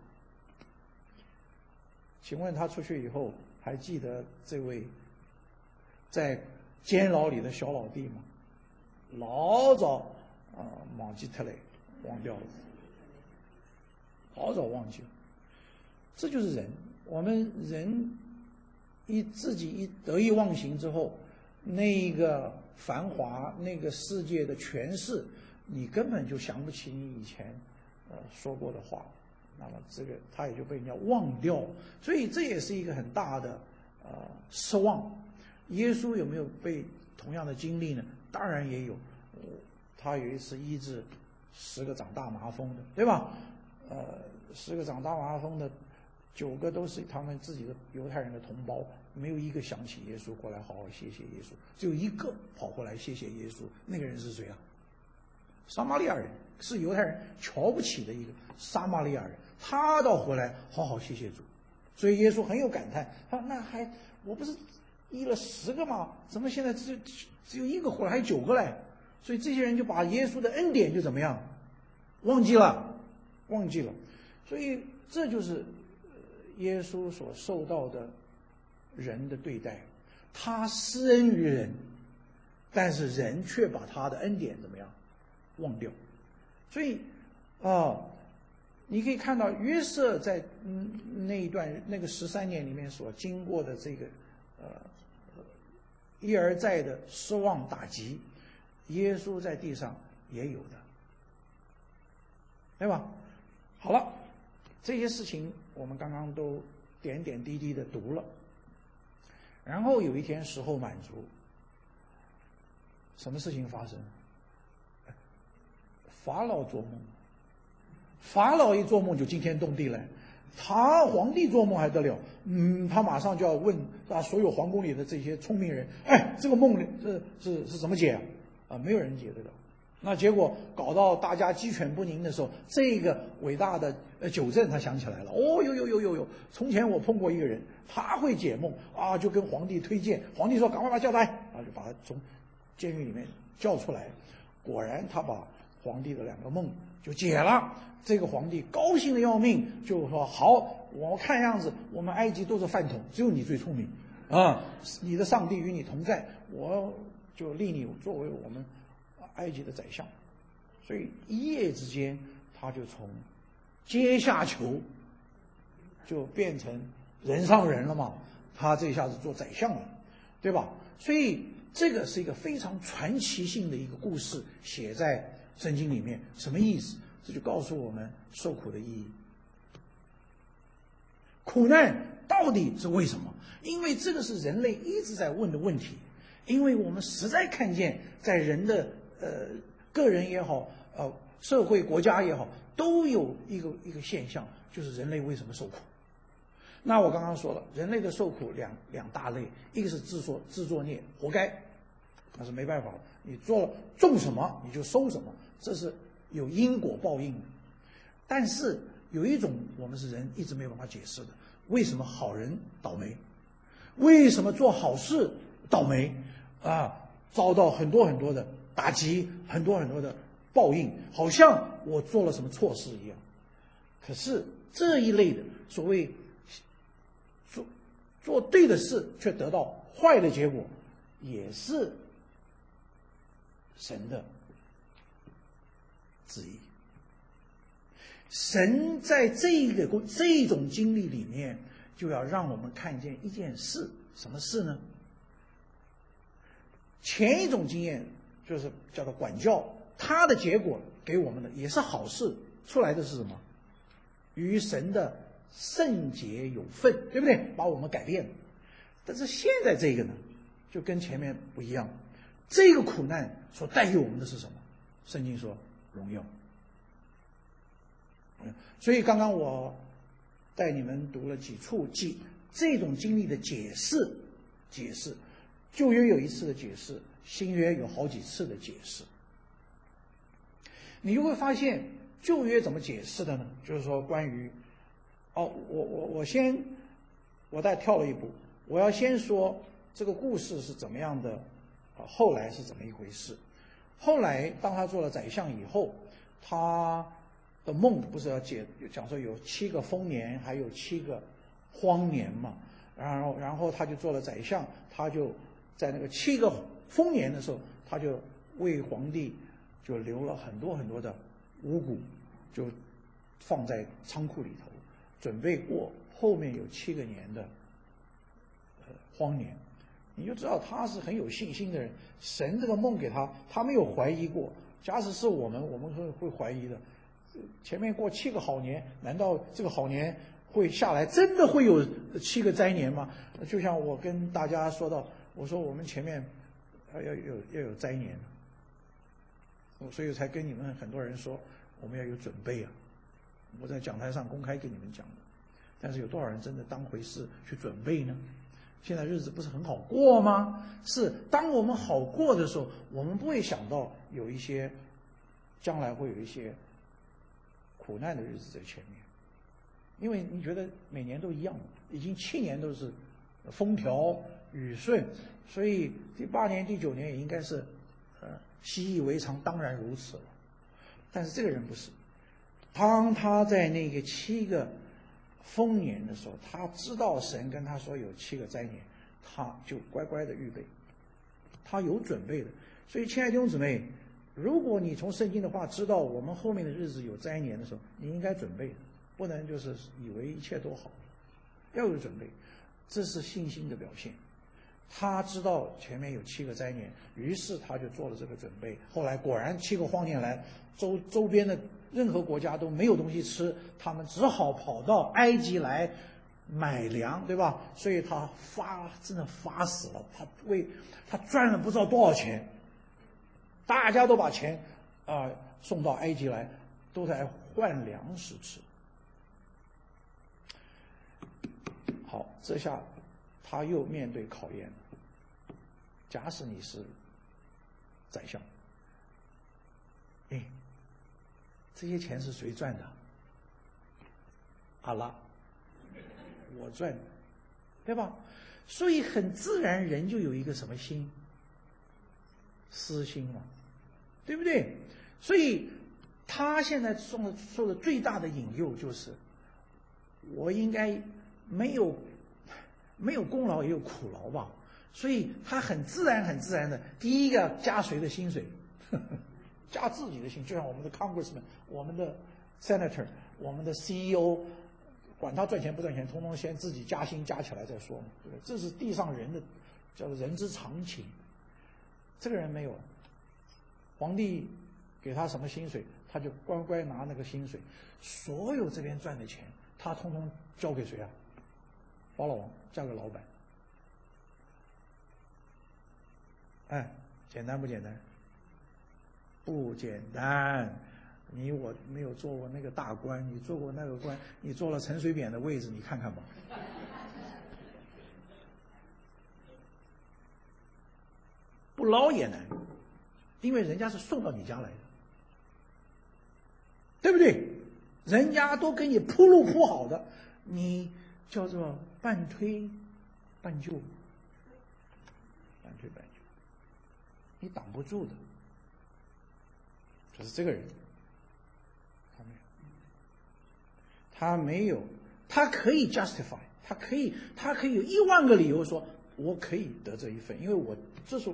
请问他出去以后还记得这位在监牢里的小老弟吗？老早忘记特了，忘掉了，老早忘记了。这就是人，我们人自己一得意忘形之后，那个繁华那个世界的权势，你根本就想不起你以前说过的话，那么这个他也就被人家忘掉，所以这也是一个很大的失望。耶稣有没有被同样的经历呢？当然也有，他有一次医治10个长大麻风的，对吧？10个长大麻风的9个都是他们自己的犹太人的同胞，没有一个想起耶稣过来好好谢谢耶稣，只有一个跑过来谢谢耶稣。那个人是谁啊？撒玛利亚人，是犹太人瞧不起的一个撒玛利亚人，他倒回来好好谢谢主。所以耶稣很有感叹，他说：“那我不是医了10个吗？怎么现在只有1个回来，还有9个嘞？”所以这些人就把耶稣的恩典就怎么样，忘记了。所以这就是耶稣所受到的人的对待，他施恩于人，但是人却把他的恩典怎么样忘掉。所以你可以看到约瑟在那一段那个13年里面所经过的这个一而再的失望打击，耶稣在地上也有的，对吧？好了，这些事情我们刚刚都点点滴滴的读了。然后有一天时候满足，什么事情发生？法老做梦，法老一做梦就惊天动地了。他皇帝做梦还得了？他马上就要问所有皇宫里的这些聪明人：“哎，这个梦是怎么解啊？”没有人解得了。那结果搞到大家鸡犬不宁的时候，这个伟大的酒政他想起来了，有，从前我碰过一个人，他会解梦就跟皇帝推荐，皇帝说赶快把他叫来，就把他从监狱里面叫出来。果然他把皇帝的2个梦就解了，这个皇帝高兴的要命，就说：“好，我看样子我们埃及都是饭桶，只有你最聪明你的上帝与你同在，我就立你作为我们埃及的宰相。”所以一夜之间他就从阶下囚就变成人上人了嘛，他这下子做宰相了，对吧？所以这个是一个非常传奇性的一个故事，写在圣经里面。什么意思？这就告诉我们受苦的意义。苦难到底是为什么？因为这个是人类一直在问的问题，因为我们实在看见在人的个人也好，社会国家也好，都有一个现象，就是人类为什么受苦。那我刚刚说了，人类的受苦两大类，一个是自作孽，活该，那是没办法的，你种什么你就收什么，这是有因果报应的。但是有一种我们是人一直没有办法解释的，为什么好人倒霉？为什么做好事倒霉遭到很多很多的打击，很多很多的报应，好像我做了什么错事一样。可是这一类的所谓做对的事却得到坏的结果，也是神的旨意。神在这种经历里面，就要让我们看见一件事，什么事呢？ 前一种经验就是叫做管教，它的结果给我们的也是好事，出来的是什么？与神的圣洁有份，对不对？把我们改变了。但是现在这个呢，就跟前面不一样。这个苦难所带给我们的是什么？圣经说荣耀。所以刚刚我带你们读了几处这种经历的解释，旧约有一次的解释，新约有好几次的解释。你就会发现旧约怎么解释的呢？就是说关于我再跳了一步，我要先说这个故事是怎么样的，后来是怎么一回事。后来当他做了宰相以后，他的梦不是要讲说有7个丰年，还有7个荒年嘛？然后他就做了宰相，他就在那个7个丰年的时候，他就为皇帝就留了很多很多的五谷，就放在仓库里头，准备过后面有7个年的荒年。你就知道他是很有信心的人，神这个梦给他，他没有怀疑过。假使是我们会怀疑的。前面过7个好年，难道这个好年会下来，真的会有7个灾年吗？就像我跟大家说到，我说我们前面要有灾年，所以才跟你们很多人说我们要有准备啊。我在讲台上公开跟你们讲的，但是有多少人真的当回事去准备呢？现在日子不是很好过吗？是，当我们好过的时候，我们不会想到有一些将来会有一些苦难的日子在前面，因为你觉得每年都一样，已经7年都是风调雨顺，所以第8年、第9年也应该是习以为常，当然如此了。但是这个人不是，当他在那个7个丰年的时候，他知道神跟他说有7个灾年，他就乖乖的预备，他有准备的。所以亲爱的弟兄姊妹，如果你从圣经的话知道我们后面的日子有灾年的时候，你应该准备，不能就是以为一切都好，要有准备，这是信心的表现。他知道前面有7个灾年，于是他就做了这个准备。后来果然7个荒年来，周边的任何国家都没有东西吃，他们只好跑到埃及来买粮，对吧？所以他真的发死了，他赚了不知道多少钱，大家都把钱送到埃及来，都在换粮食吃。好，这下他又面对考验了。假使你是宰相，这些钱是谁赚的？阿拉，我赚的，对吧？所以很自然，人就有一个什么心？私心嘛，对不对？所以他现在受的最大的引诱就是，我应该没有功劳也有苦劳吧。所以他很自然的，第一个加谁的薪水？加自己的薪，就像我们的 congressman、我们的 senator、我们的 CEO， 管他赚钱不赚钱，通通先自己加薪加起来再说嘛，对不对？这是地上人的叫做人之常情。这个人没有，皇帝给他什么薪水，他就乖乖拿那个薪水，所有这边赚的钱，他通通交给谁啊？法老王，交给老板。简单不简单？不简单。你我没有做过那个大官，你做过那个官，你做了陈水扁的位置，你看看吧。不捞也难，因为人家是送到你家来的，对不对？人家都给你铺路铺好的，你叫做半推半就，你挡不住的。就是这个人，他没有，他可以 justify， 他可以有10000个理由说，我可以得这一份，因为这是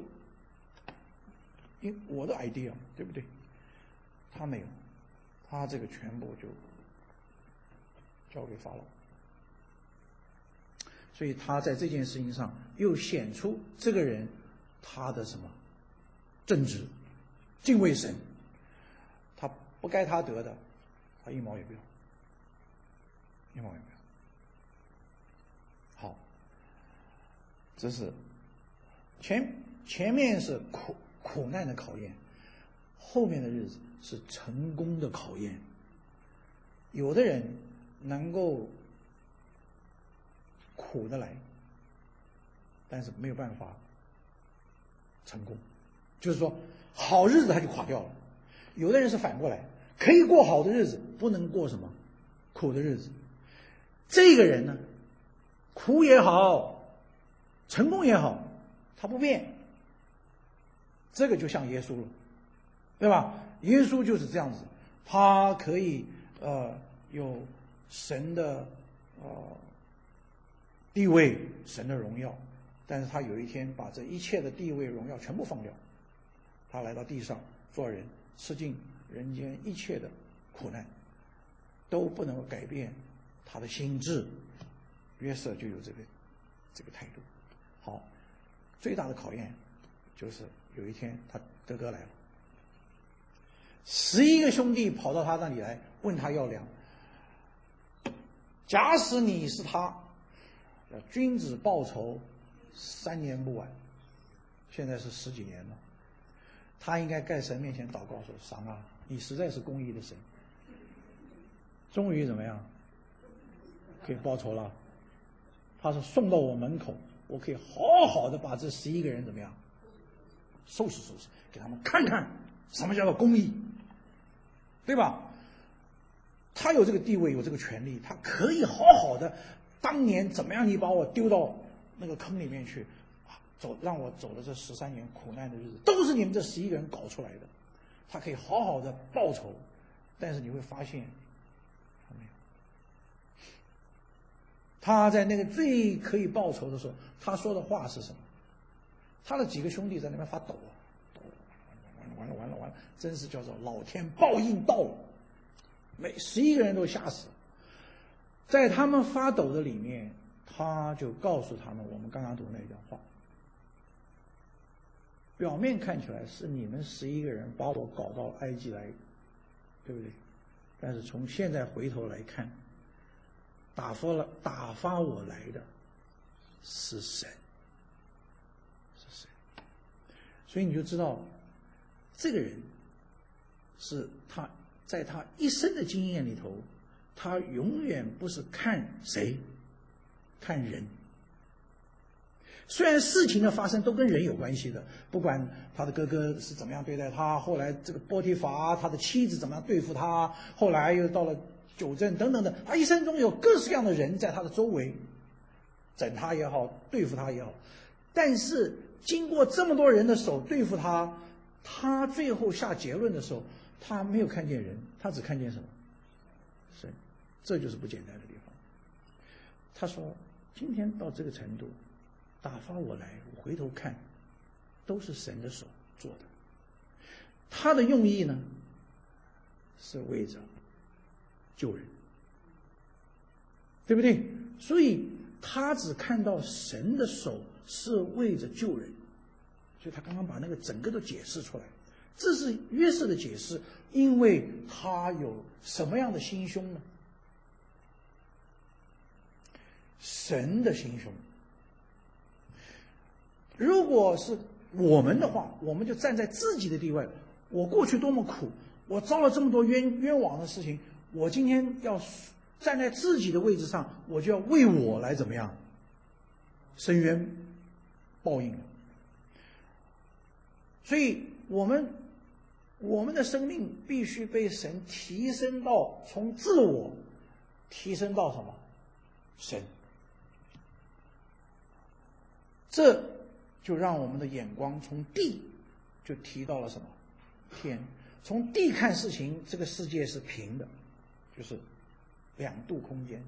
我的 idea， 对不对？他没有，他这个全部就交给法老。所以他在这件事情上又显出这个人他的什么正直、敬畏神，他不该他得的，他一毛也不要，一毛也不要。好，这是前面是苦难的考验，后面的日子是成功的考验。有的人能够苦的来，但是没有办法成功，就是说好日子他就垮掉了。有的人是反过来，可以过好的日子，不能过什么苦的日子。这个人呢，苦也好，成功也好，他不变。这个就像耶稣了，对吧？耶稣就是这样子，他可以有神的地位，神的荣耀，但是他有一天把这一切的地位荣耀全部放掉，他来到地上做人，吃尽人间一切的苦难，都不能改变他的心智。约瑟就有这个态度。好，最大的考验就是有一天他哥哥来了，11个兄弟跑到他那里来问他要粮。假使你是他，君子报仇3年不晚。现在是10几年了，他应该在神面前祷告说：神啊，你实在是公义的神，终于怎么样可以报仇了。他说送到我门口，我可以好好的把这11个人怎么样收拾收拾，给他们看看什么叫做公义，对吧？他有这个地位，有这个权利，他可以好好的，当年怎么样你把我丢到那个坑里面去，让我走了这13年苦难的日子，都是你们这11个人搞出来的。他可以好好的报仇，但是你会发现他没有。他在那个最可以报仇的时候，他说的话是什么？他的几个兄弟在那边发抖啊，完了，真是叫做老天报应到了，每11个人都吓死。在他们发抖的里面，他就告诉他们我们刚刚读那段话。表面看起来是你们11个人把我搞到埃及来，对不对？但是从现在回头来看，打发我来的是神，是神。所以你就知道，这个人是他在他一生的经验里头，他永远不是看谁，看人。虽然事情的发生都跟人有关系的，不管他的哥哥是怎么样对待他，后来这个波提乏他的妻子怎么样对付他，后来又到了九正等等的，他一生中有各式各样的人在他的周围，整他也好，对付他也好。但是经过这么多人的手对付他，他最后下结论的时候，他没有看见人，他只看见什么？神。这就是不简单的地方。他说今天到这个程度，打发我来，我回头看，都是神的手做的。他的用意呢，是为着救人，对不对？所以他只看到神的手是为着救人，所以他刚刚把那个整个都解释出来。这是约瑟的解释，因为他有什么样的心胸呢？神的心胸。如果是我们的话，我们就站在自己的地位，我过去多么苦，我遭了这么多冤枉的事情，我今天要站在自己的位置上，我就要为我来怎么样伸冤报应了。所以我们的生命必须被神提升到从自我提升到什么？神。这就让我们的眼光从地就提到了什么？天。从地看事情，这个世界是平的，就是2度空间，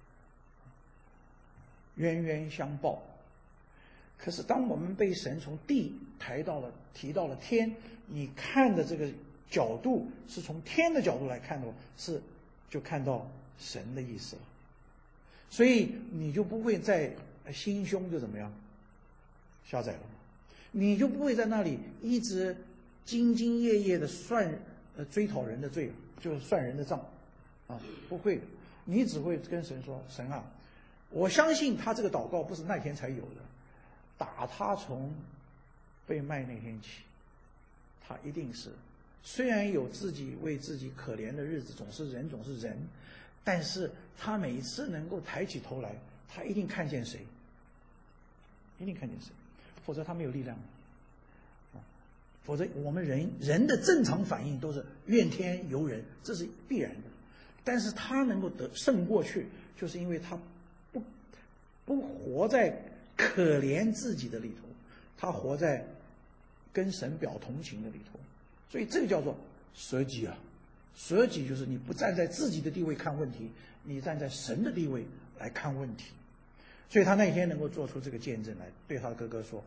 冤冤相报。可是当我们被神从地提到了天，你看的这个角度是从天的角度来看的话，就看到神的意思了。所以你就不会在心胸就怎么样狭窄了。 你就不会在那里一直兢兢业业的追讨人的罪，就是算人的账，啊，不会的。你只会跟神说：神啊，我相信他这个祷告不是那天才有的，打他从被卖那天起，他一定是虽然有自己为自己可怜的日子，总是人，但是他每一次能够抬起头来，他一定看见谁，一定看见谁，否则他没有力量。否则我们人的正常反应都是怨天尤人，这是必然的。但是他能够胜过去，就是因为他不活在可怜自己的里头，他活在跟神表同情的里头。所以这个叫做舍己啊，舍己就是你不站在自己的地位看问题，你站在神的地位来看问题。所以他那天能够做出这个见证来，对他的哥哥说，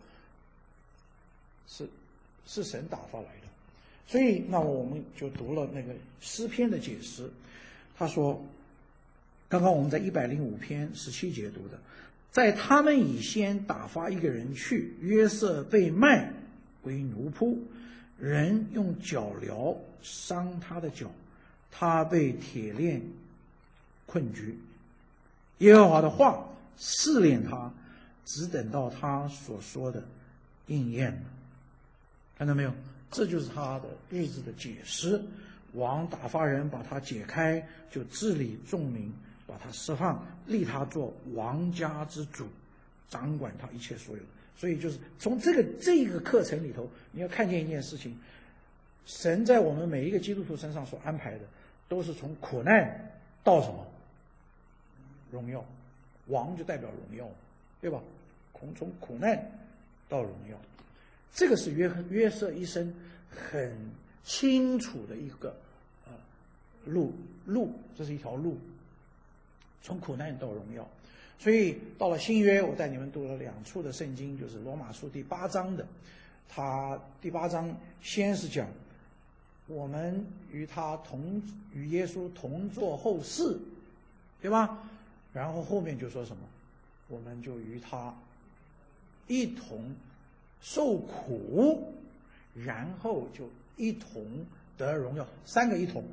是神打发来的。所以那我们就读了那个诗篇的解释，他说，刚刚我们在105篇17节读的，在他们以先打发一个人去，约瑟被卖为奴仆，人用脚镣伤他的脚，他被铁链困局。耶和华的话试炼他，只等到他所说的应验了。看到没有？这就是他的日子的解释。王打发人把他解开，就治理众民，把他释放，立他做王家之主，掌管他一切所有。所以就是从这个课程里头，你要看见一件事情，神在我们每一个基督徒身上所安排的，都是从苦难到什么？荣耀。王就代表荣耀，对吧？从苦难到荣耀，这个是约瑟一生很清楚的一个路，这是一条路，从苦难到荣耀。所以到了新约，我带你们读了2处的圣经，就是罗马书第8章的，他第8章先是讲我们与耶稣同作后世，对吧？然后后面就说什么？我们就与他一同受苦，然后就一同得荣耀，3个一同。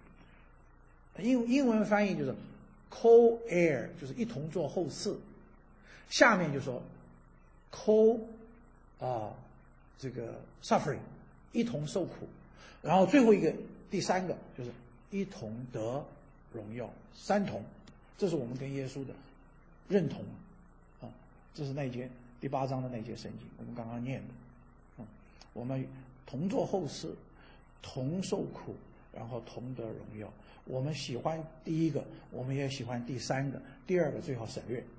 英文翻译就是 co-heir， 就是一同做后嗣。下面就说 这个 suffering， 一同受苦。然后最后一个第3个就是一同得荣耀，3同。这是我们跟耶稣的认同啊，这是那一节第8章的那一节圣经，我们刚刚念的。我们同做后嗣，同受苦，然后同得荣耀。我们喜欢第一个，我们也喜欢第3个，第2个最好省略。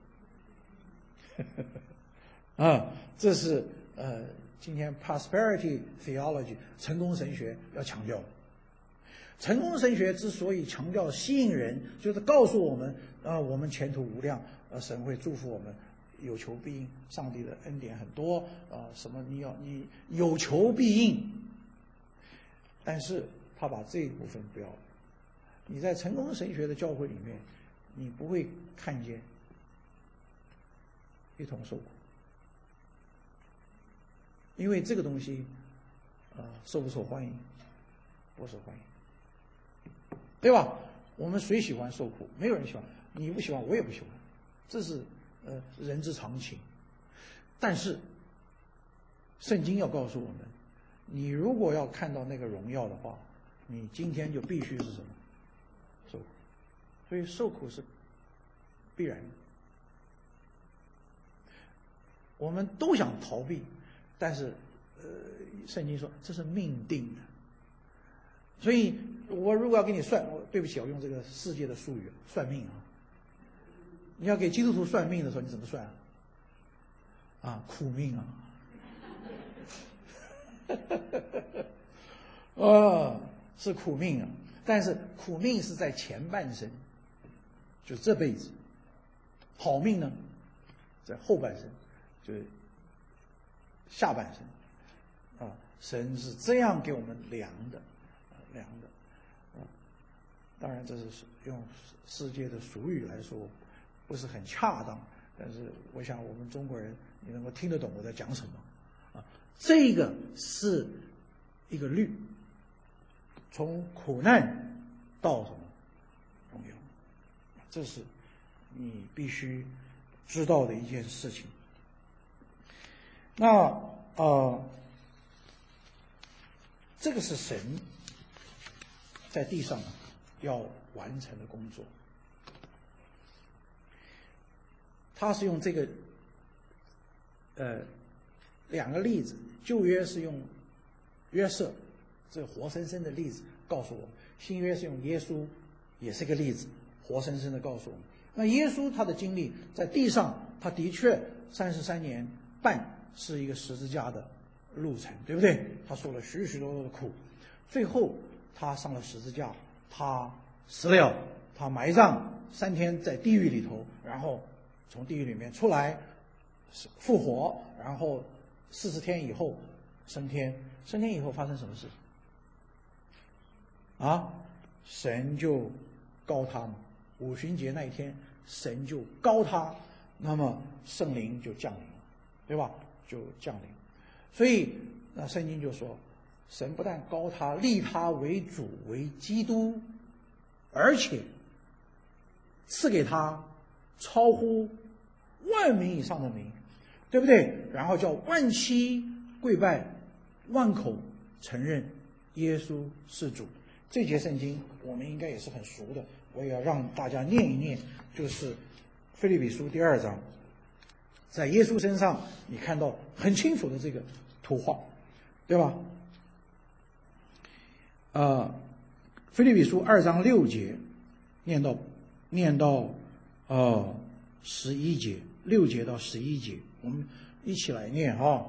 这是今天 prosperity theology 成功神学要强调的。成功神学之所以强调吸引人，就是告诉我们我们前途无量，神会祝福我们，有求必应，上帝的恩典很多什么你有求必应。但是他把这一部分不要了。你在成功神学的教会里面，你不会看见一同受苦，因为这个东西受不受欢迎？不受欢迎，对吧？我们谁喜欢受苦？没有人喜欢，你不喜欢，我也不喜欢，这是人之常情。但是圣经要告诉我们，你如果要看到那个荣耀的话，你今天就必须是什么？受苦。所以受苦是必然的。我们都想逃避，但是圣经说这是命定的。所以我如果要给你算，对不起，我用这个世界的术语，算命啊。你要给基督徒算命的时候，你怎么算啊？苦命啊！是苦命啊，但是苦命是在前半生，就这辈子；好命呢，在后半生，就是下半生。神是这样给我们量的。当然这是用世界的俗语来说不是很恰当，但是我想我们中国人你能够听得懂我在讲什么这个是一个律，从苦难到什么荣耀，这是你必须知道的一件事情。那这个是神在地上要完成的工作。他是用这个两个例子，旧约是用约瑟，这个活生生的例子告诉我们；新约是用耶稣，也是个例子，活生生的告诉我们。那耶稣他的经历在地上，他的确33年半是一个十字架的路程，对不对？他受了许许多多的苦，最后他上了十字架，他死了，他埋葬3天在地狱里头，然后从地狱里面出来，复活，然后40天以后升天。升天以后发生什么事？神就膏他嘛。五旬节那一天，神就膏他，那么圣灵就降临了，对吧？就降临。所以那圣经就说，神不但膏他，立他为主为基督，而且赐给他超乎万名以上的名，对不对？然后叫万膝跪拜，万口承认耶稣是主。这节圣经我们应该也是很熟的，我也要让大家念一念，就是腓立比书第2章，在耶稣身上你看到很清楚的这个图画，对吧？腓立比书2章6节念到11节，6节到11节，我们一起来念哈。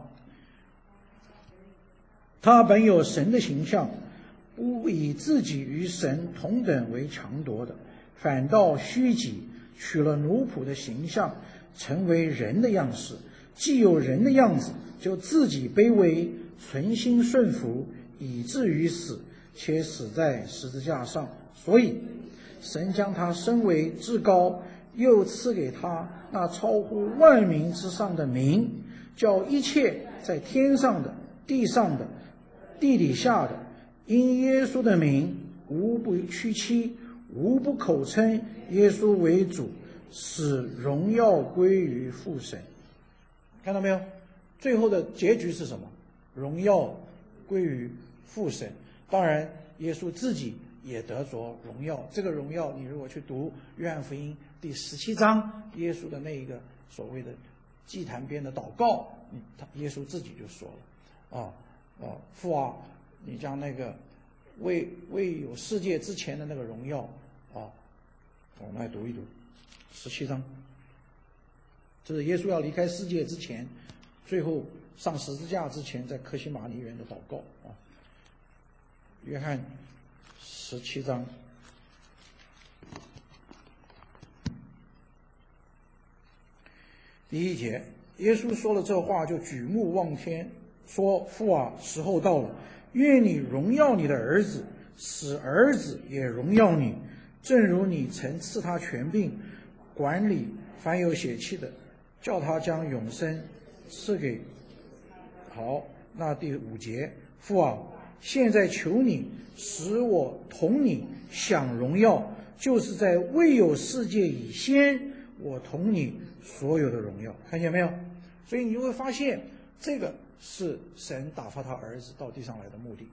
他本有神的形象，不以自己与神同等为强夺的，反倒虚己，取了奴仆的形象，成为人的样式。既有人的样子，就自己卑微，存心顺服，以至于死，且死在十字架上。所以神将他升为至高，又赐给他那超乎万民之上的名，叫一切在天上的、地上的、地底下的，因耶稣的名，无不屈膝，无不口称耶稣为主，使荣耀归于父神。看到没有？最后的结局是什么？荣耀归于父神。当然耶稣自己也得着荣耀。这个荣耀你如果去读约翰福音第17章，耶稣的那一个所谓的祭坛边的祷告，耶稣自己就说了父啊，你将那个未有世界之前的那个荣耀我们来读一读17章。这是耶稣要离开世界之前，最后上十字架之前，在客西马尼园的祷告约翰17章第1节，耶稣说了这话，就举目望天，说：父啊，时候到了，愿你荣耀你的儿子，使儿子也荣耀你，正如你曾赐他权柄，管理凡有血气的，叫他将永生赐给。好，那第5节，父啊，现在求你使我同你享荣耀，就是在未有世界以先，我同你所有的荣耀。看见没有？所以你就会发现，这个是神打发他儿子到地上来的目的，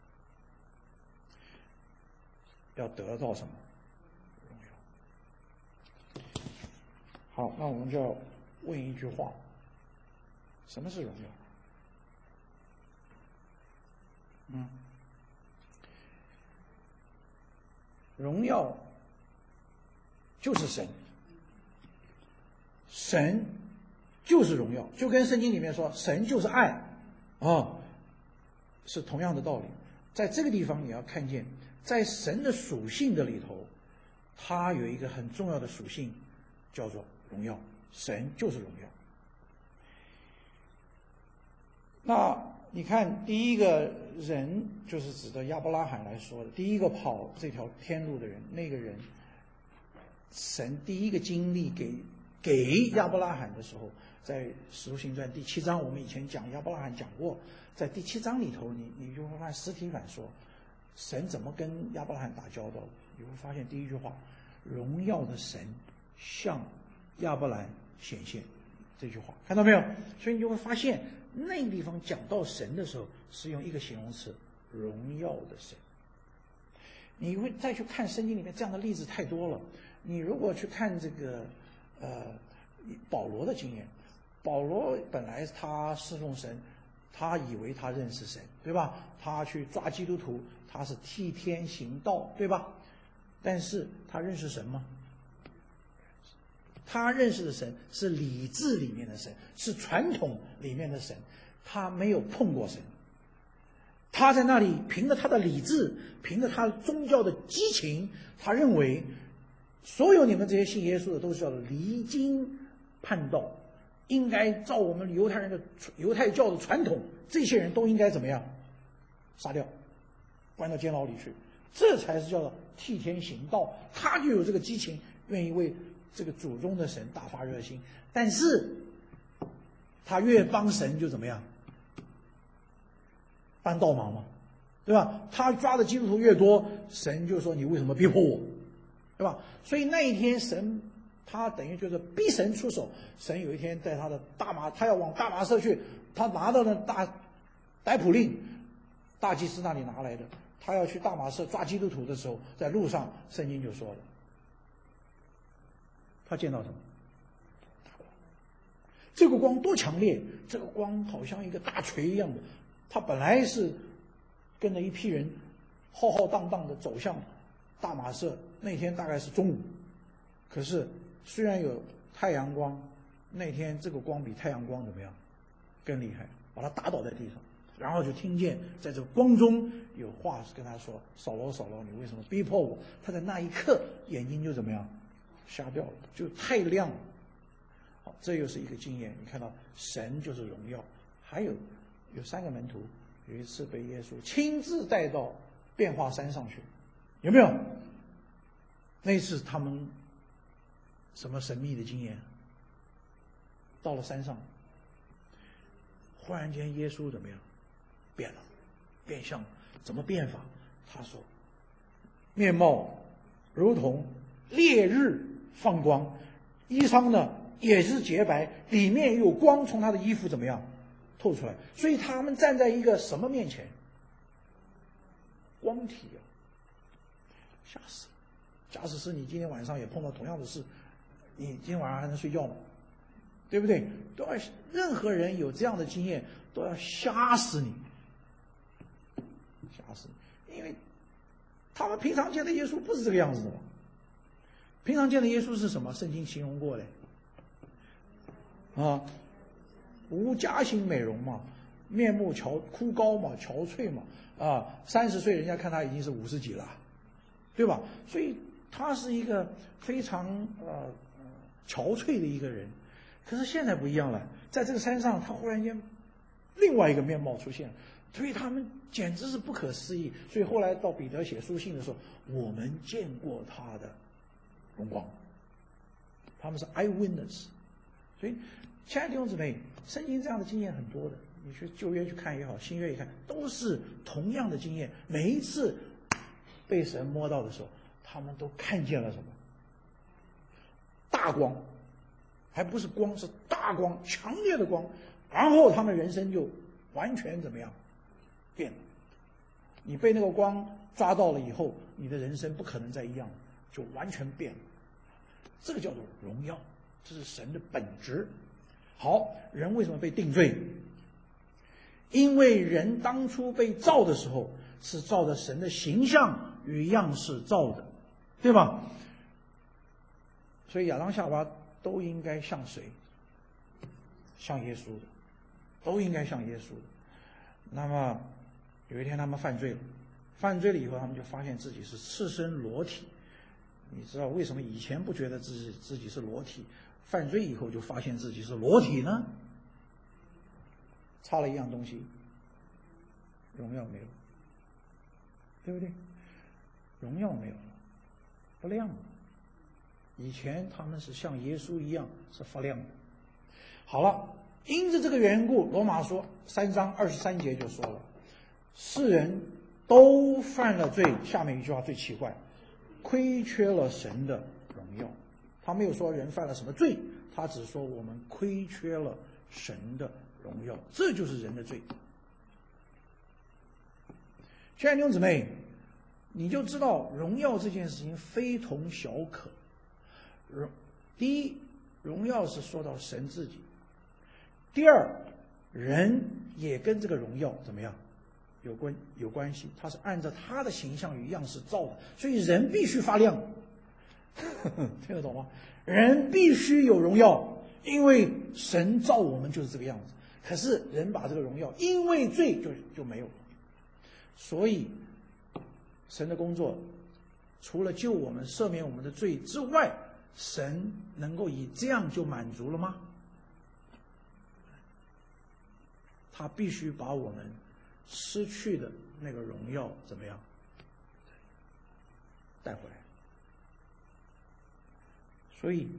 要得到什么？荣耀。好，那我们就要问一句话：什么是荣耀？荣耀就是神，神就是荣耀，就跟圣经里面说神就是爱是同样的道理。在这个地方你要看见，在神的属性的里头，它有一个很重要的属性，叫做荣耀。神就是荣耀。那你看第一个人就是指的亚伯拉罕来说的，第一个跑这条天路的人，那个人神第一个经历给给亚伯拉罕的时候，在《使徒行传》第7章，我们以前讲亚伯拉罕讲过，在第7章里头，你就会发现司提反说，神怎么跟亚伯拉罕打交道？你会发现第一句话，荣耀的神向亚伯兰显现，这句话看到没有？所以你就会发现那个地方讲到神的时候，是用一个形容词，荣耀的神。你会再去看圣经里面这样的例子太多了。你如果去看这个保罗的经验，保罗本来他侍奉神，他以为他认识神，对吧？他去抓基督徒，他是替天行道，对吧？但是他认识神吗？他认识的神是理智里面的神，是传统里面的神，他没有碰过神。他在那里凭着他的理智，凭着他宗教的激情，他认为所有你们这些信耶稣的都是要离经叛道，应该照我们犹太教的传统，这些人都应该怎么样？杀掉，关到监牢里去，这才是叫做替天行道。他就有这个激情，愿意为这个祖宗的神大发热心。但是他越帮神就怎么样？帮倒忙嘛，对吧？他抓的基督徒越多，神就说你为什么逼迫我，对吧？所以那一天神他等于就是逼神出手。神有一天在他要往大马色去，他拿到了逮捕令，大祭司那里拿来的，他要去大马色抓基督徒的时候，在路上圣经就说了，他见到什么？大光。这个光多强烈，这个光好像一个大锤一样的。他本来是跟着一批人浩浩荡荡的走向大马色，那天大概是中午，可是虽然有太阳光，那天这个光比太阳光怎么样？更厉害，把他打倒在地上，然后就听见在这个光中有话跟他说：“扫罗，扫罗，你为什么逼迫我？”他在那一刻眼睛就怎么样？瞎掉了，就太亮了。好，这又是一个经验。你看到神就是荣耀。还有3个门徒，有一次被耶稣亲自带到变化山上去，有没有？那一次他们什么神秘的经验？到了山上，忽然间耶稣怎么样？变了，变相，怎么变法？他说，面貌如同烈日放光，衣裳呢也是洁白，里面有光从他的衣服怎么样？透出来。所以他们站在一个什么面前？光体啊，吓死了！假使是你今天晚上也碰到同样的事，你今天晚上还能睡觉吗？对不对？任何人有这样的经验都要吓死你，吓死你！因为他们平常见的耶稣不是这个样子的嘛。平常见的耶稣是什么？圣经形容过嘞，啊，无家型美容嘛，面目枯槁嘛，憔悴嘛，30岁人家看他已经是50几了，对吧？所以他是一个非常憔悴的一个人。可是现在不一样了，在这个山上，他忽然间另外一个面貌出现，所以他们简直是不可思议。所以后来到彼得写书信的时候，我们见过他的荣光，他们是 eyewitness。所以亲爱的弟兄姊妹，圣经这样的经验很多的，你去旧约去看也好，新约一看，都是同样的经验。每一次被神摸到的时候，他们都看见了什么？大光，还不是光，是大光，强烈的光。然后他们人生就完全怎么样？变了。你被那个光抓到了以后，你的人生不可能再一样，就完全变了。这个叫做荣耀，这是神的本质。好，人为什么被定罪？因为人当初被造的时候是照着神的形象与样式造的，对吧？所以亚当夏娃都应该像谁？像耶稣的，都应该像耶稣的。那么有一天他们犯罪了，犯罪了以后，他们就发现自己是赤身裸体。你知道为什么以前不觉得自己是裸体，犯罪以后就发现自己是裸体呢？差了一样东西，荣耀没有，对不对？荣耀没有了，不亮了。 以前他们是像耶稣一样是发亮的。好了，因着这个缘故，罗马书3章23节就说了，世人都犯了罪。下面一句话最奇怪，亏缺了神的荣耀。他没有说人犯了什么罪，他只说我们亏缺了神的荣耀，这就是人的罪。亲爱的弟兄姊妹，你就知道荣耀这件事情非同小可。第一，荣耀是说到神自己；第二，人也跟这个荣耀怎么样有关系，他是按照他的形象与样式造的，所以人必须发亮。听得懂吗？人必须有荣耀，因为神造我们就是这个样子。可是人把这个荣耀因为罪就没有了。所以神的工作除了救我们赦免我们的罪之外，神能够以这样就满足了吗？他必须把我们失去的那个荣耀怎么样带回来。所以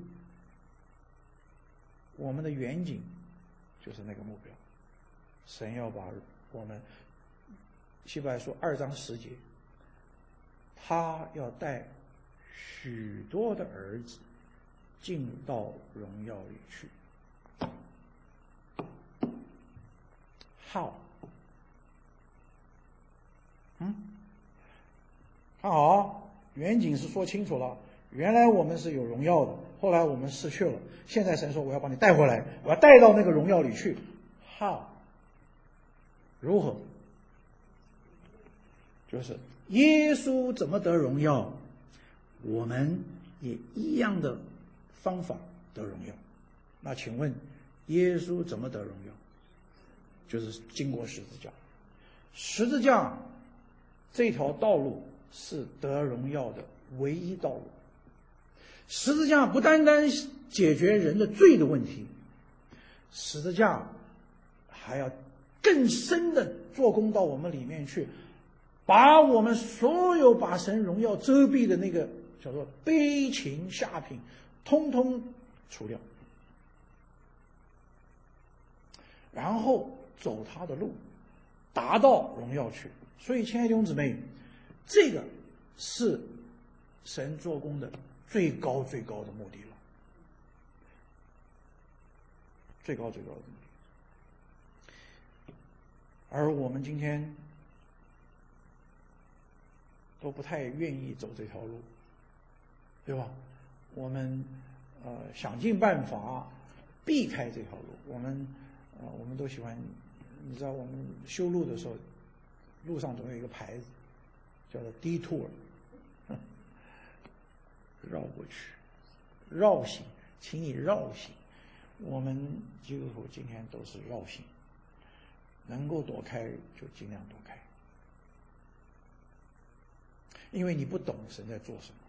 我们的远景就是那个目标。神要把我们，希伯来书2章10节，他要带许多的儿子进到荣耀里去。How？ 看好，远景是说清楚了。原来我们是有荣耀的，后来我们失去了，现在神说我要把你带回来，我要带到那个荣耀里去。How？ 如何？就是耶稣怎么得荣耀，我们也一样的方法得荣耀。那请问耶稣怎么得荣耀？就是经过十字架。十字架这条道路是得荣耀的唯一道路。十字架不单单解决人的罪的问题，十字架还要更深的做工到我们里面去，把我们所有把神荣耀遮蔽的那个叫做悲情下品通通除掉，然后走他的路，达到荣耀去。所以亲爱的弟兄姊妹，这个是神做工的最高最高的目的了，最高最高的目的。而我们今天都不太愿意走这条路，对吧？我们想尽办法避开这条路。我们都喜欢，你知道，我们修路的时候，路上总有一个牌子，叫做 detour， 绕过去，绕行，请你绕行。我们基督徒今天都是绕行，能够躲开就尽量躲开，因为你不懂神在做什么。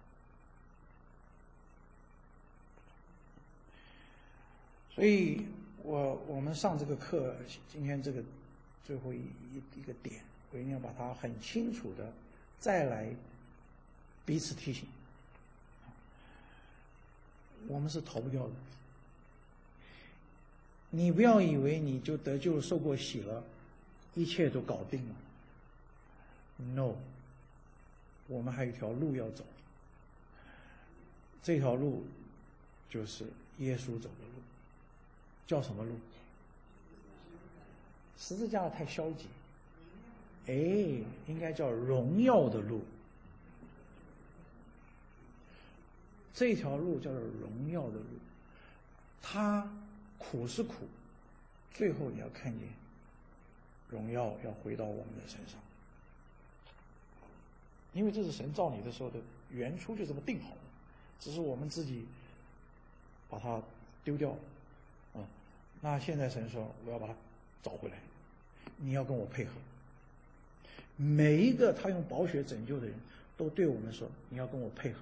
所以我们上这个课，今天这个最后一个点，我一定要把它很清楚的再来彼此提醒。我们是逃不掉的。你不要以为你就得救了、受过洗了，一切都搞定了。No， 我们还有一条路要走。这条路就是耶稣走的路，叫什么路？十字架太消极，应该叫荣耀的路。这条路叫做荣耀的路，它苦是苦，最后你要看见荣耀要回到我们的身上，因为这是神造你的时候的原初就这么定好的，只是我们自己把它丢掉了。那现在神说我要把它找回来，你要跟我配合。每一个他用宝血拯救的人都对我们说你要跟我配合。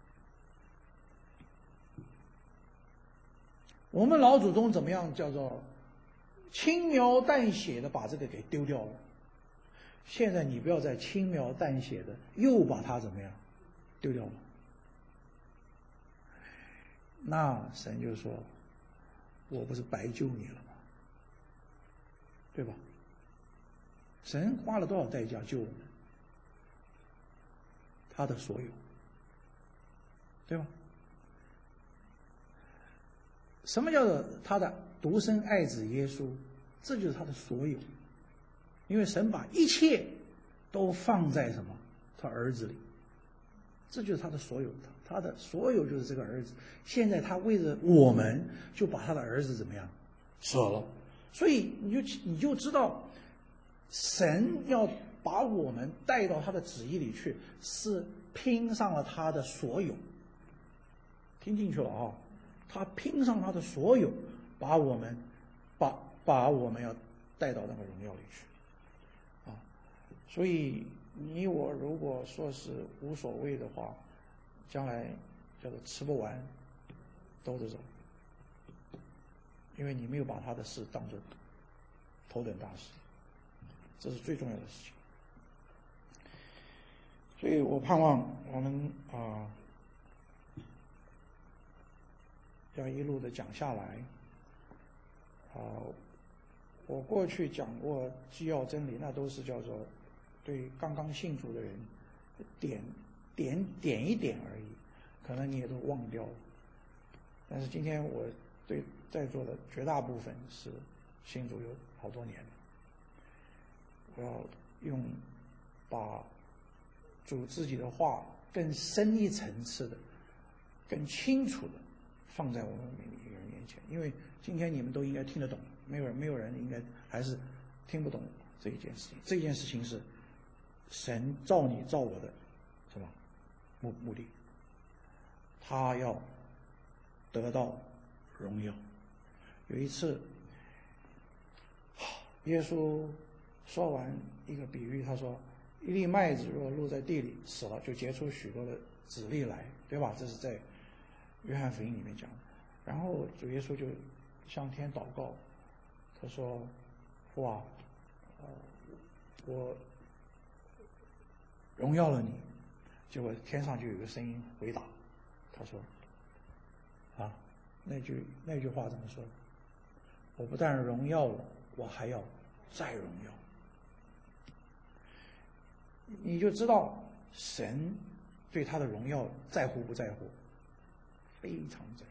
我们老祖宗怎么样叫做轻描淡写的把这个给丢掉了，现在你不要再轻描淡写的又把它怎么样丢掉了。 那神就说：“我不是白救你了吗？对吧？神花了多少代价救我们？他的所有，对吧？什么叫做他的独生爱子耶稣？这就是他的所有，因为神把一切都放在什么？他儿子里，这就是他的所有，他的所有就是这个儿子。现在他为了我们，就把他的儿子怎么样舍了？所以你就知道，神要把我们带到他的旨意里去，是拼上了他的所有。听进去了啊！他拼上他的所有，把我们要带到那个荣耀里去啊！所以你我如果说是无所谓的话，将来叫做吃不完兜着走，因为你没有把他的事当作头等大事，这是最重要的事情。所以我盼望我们要一路的讲下来我过去讲过基要真理，那都是叫做对刚刚信主的人点一点而已，可能你也都忘掉了。但是今天我对在座的绝大部分是信主有好多年了，我要把主自己的话更深一层次的、更清楚的放在我们每个人面前，因为今天你们都应该听得懂，没有人应该还是听不懂这一件事情。这件事情是神造你造我的什么目的？他要得到荣耀。有一次，耶稣说完一个比喻，他说：“一粒麦子如果落在地里死了，就结出许多的籽粒来，对吧？”这是在约翰福音里面讲的。然后主耶稣就向天祷告，他说：“父啊，我荣耀了你。”结果天上就有个声音回答，他说：“那句话怎么说？我不但荣耀了，我还要再荣耀。”你就知道神对他的荣耀在乎不在乎？非常在乎。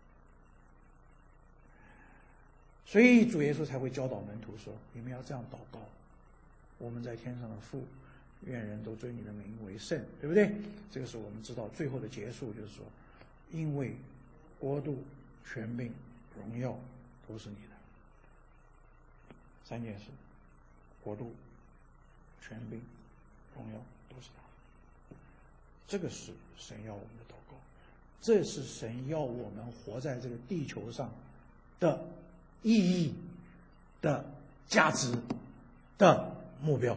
所以主耶稣才会教导门徒说：“你们要这样祷告，我们在天上的父，愿人都尊你的名为圣，对不对？”这个是我们知道最后的结束，就是说，因为国度、权柄、荣耀都是你的。三件事：国度、权柄、荣耀都是他的。这个是神要我们的祷告，这是神要我们活在这个地球上的意义、的价值、的目标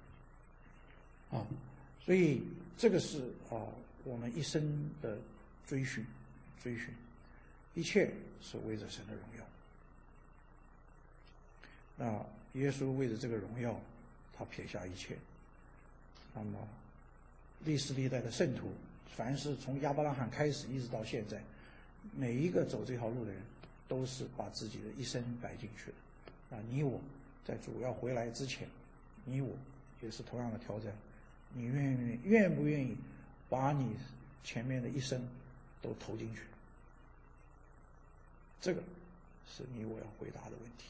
所以这个是我们一生的追寻，一切是为着神的荣耀。那耶稣为着这个荣耀，他撇下一切。那么历史历代的圣徒，凡是从亚伯拉罕开始一直到现在，每一个走这条路的人，都是把自己的一生摆进去的。你我在主要回来之前，你我也是同样的挑战。你愿不愿意把你前面的一生都投进去？这个是你我要回答的问题。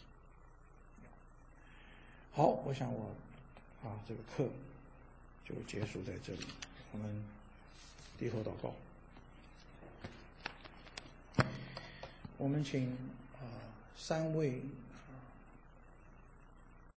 好，我想我这个课就结束在这里，我们低头祷告。我们请3位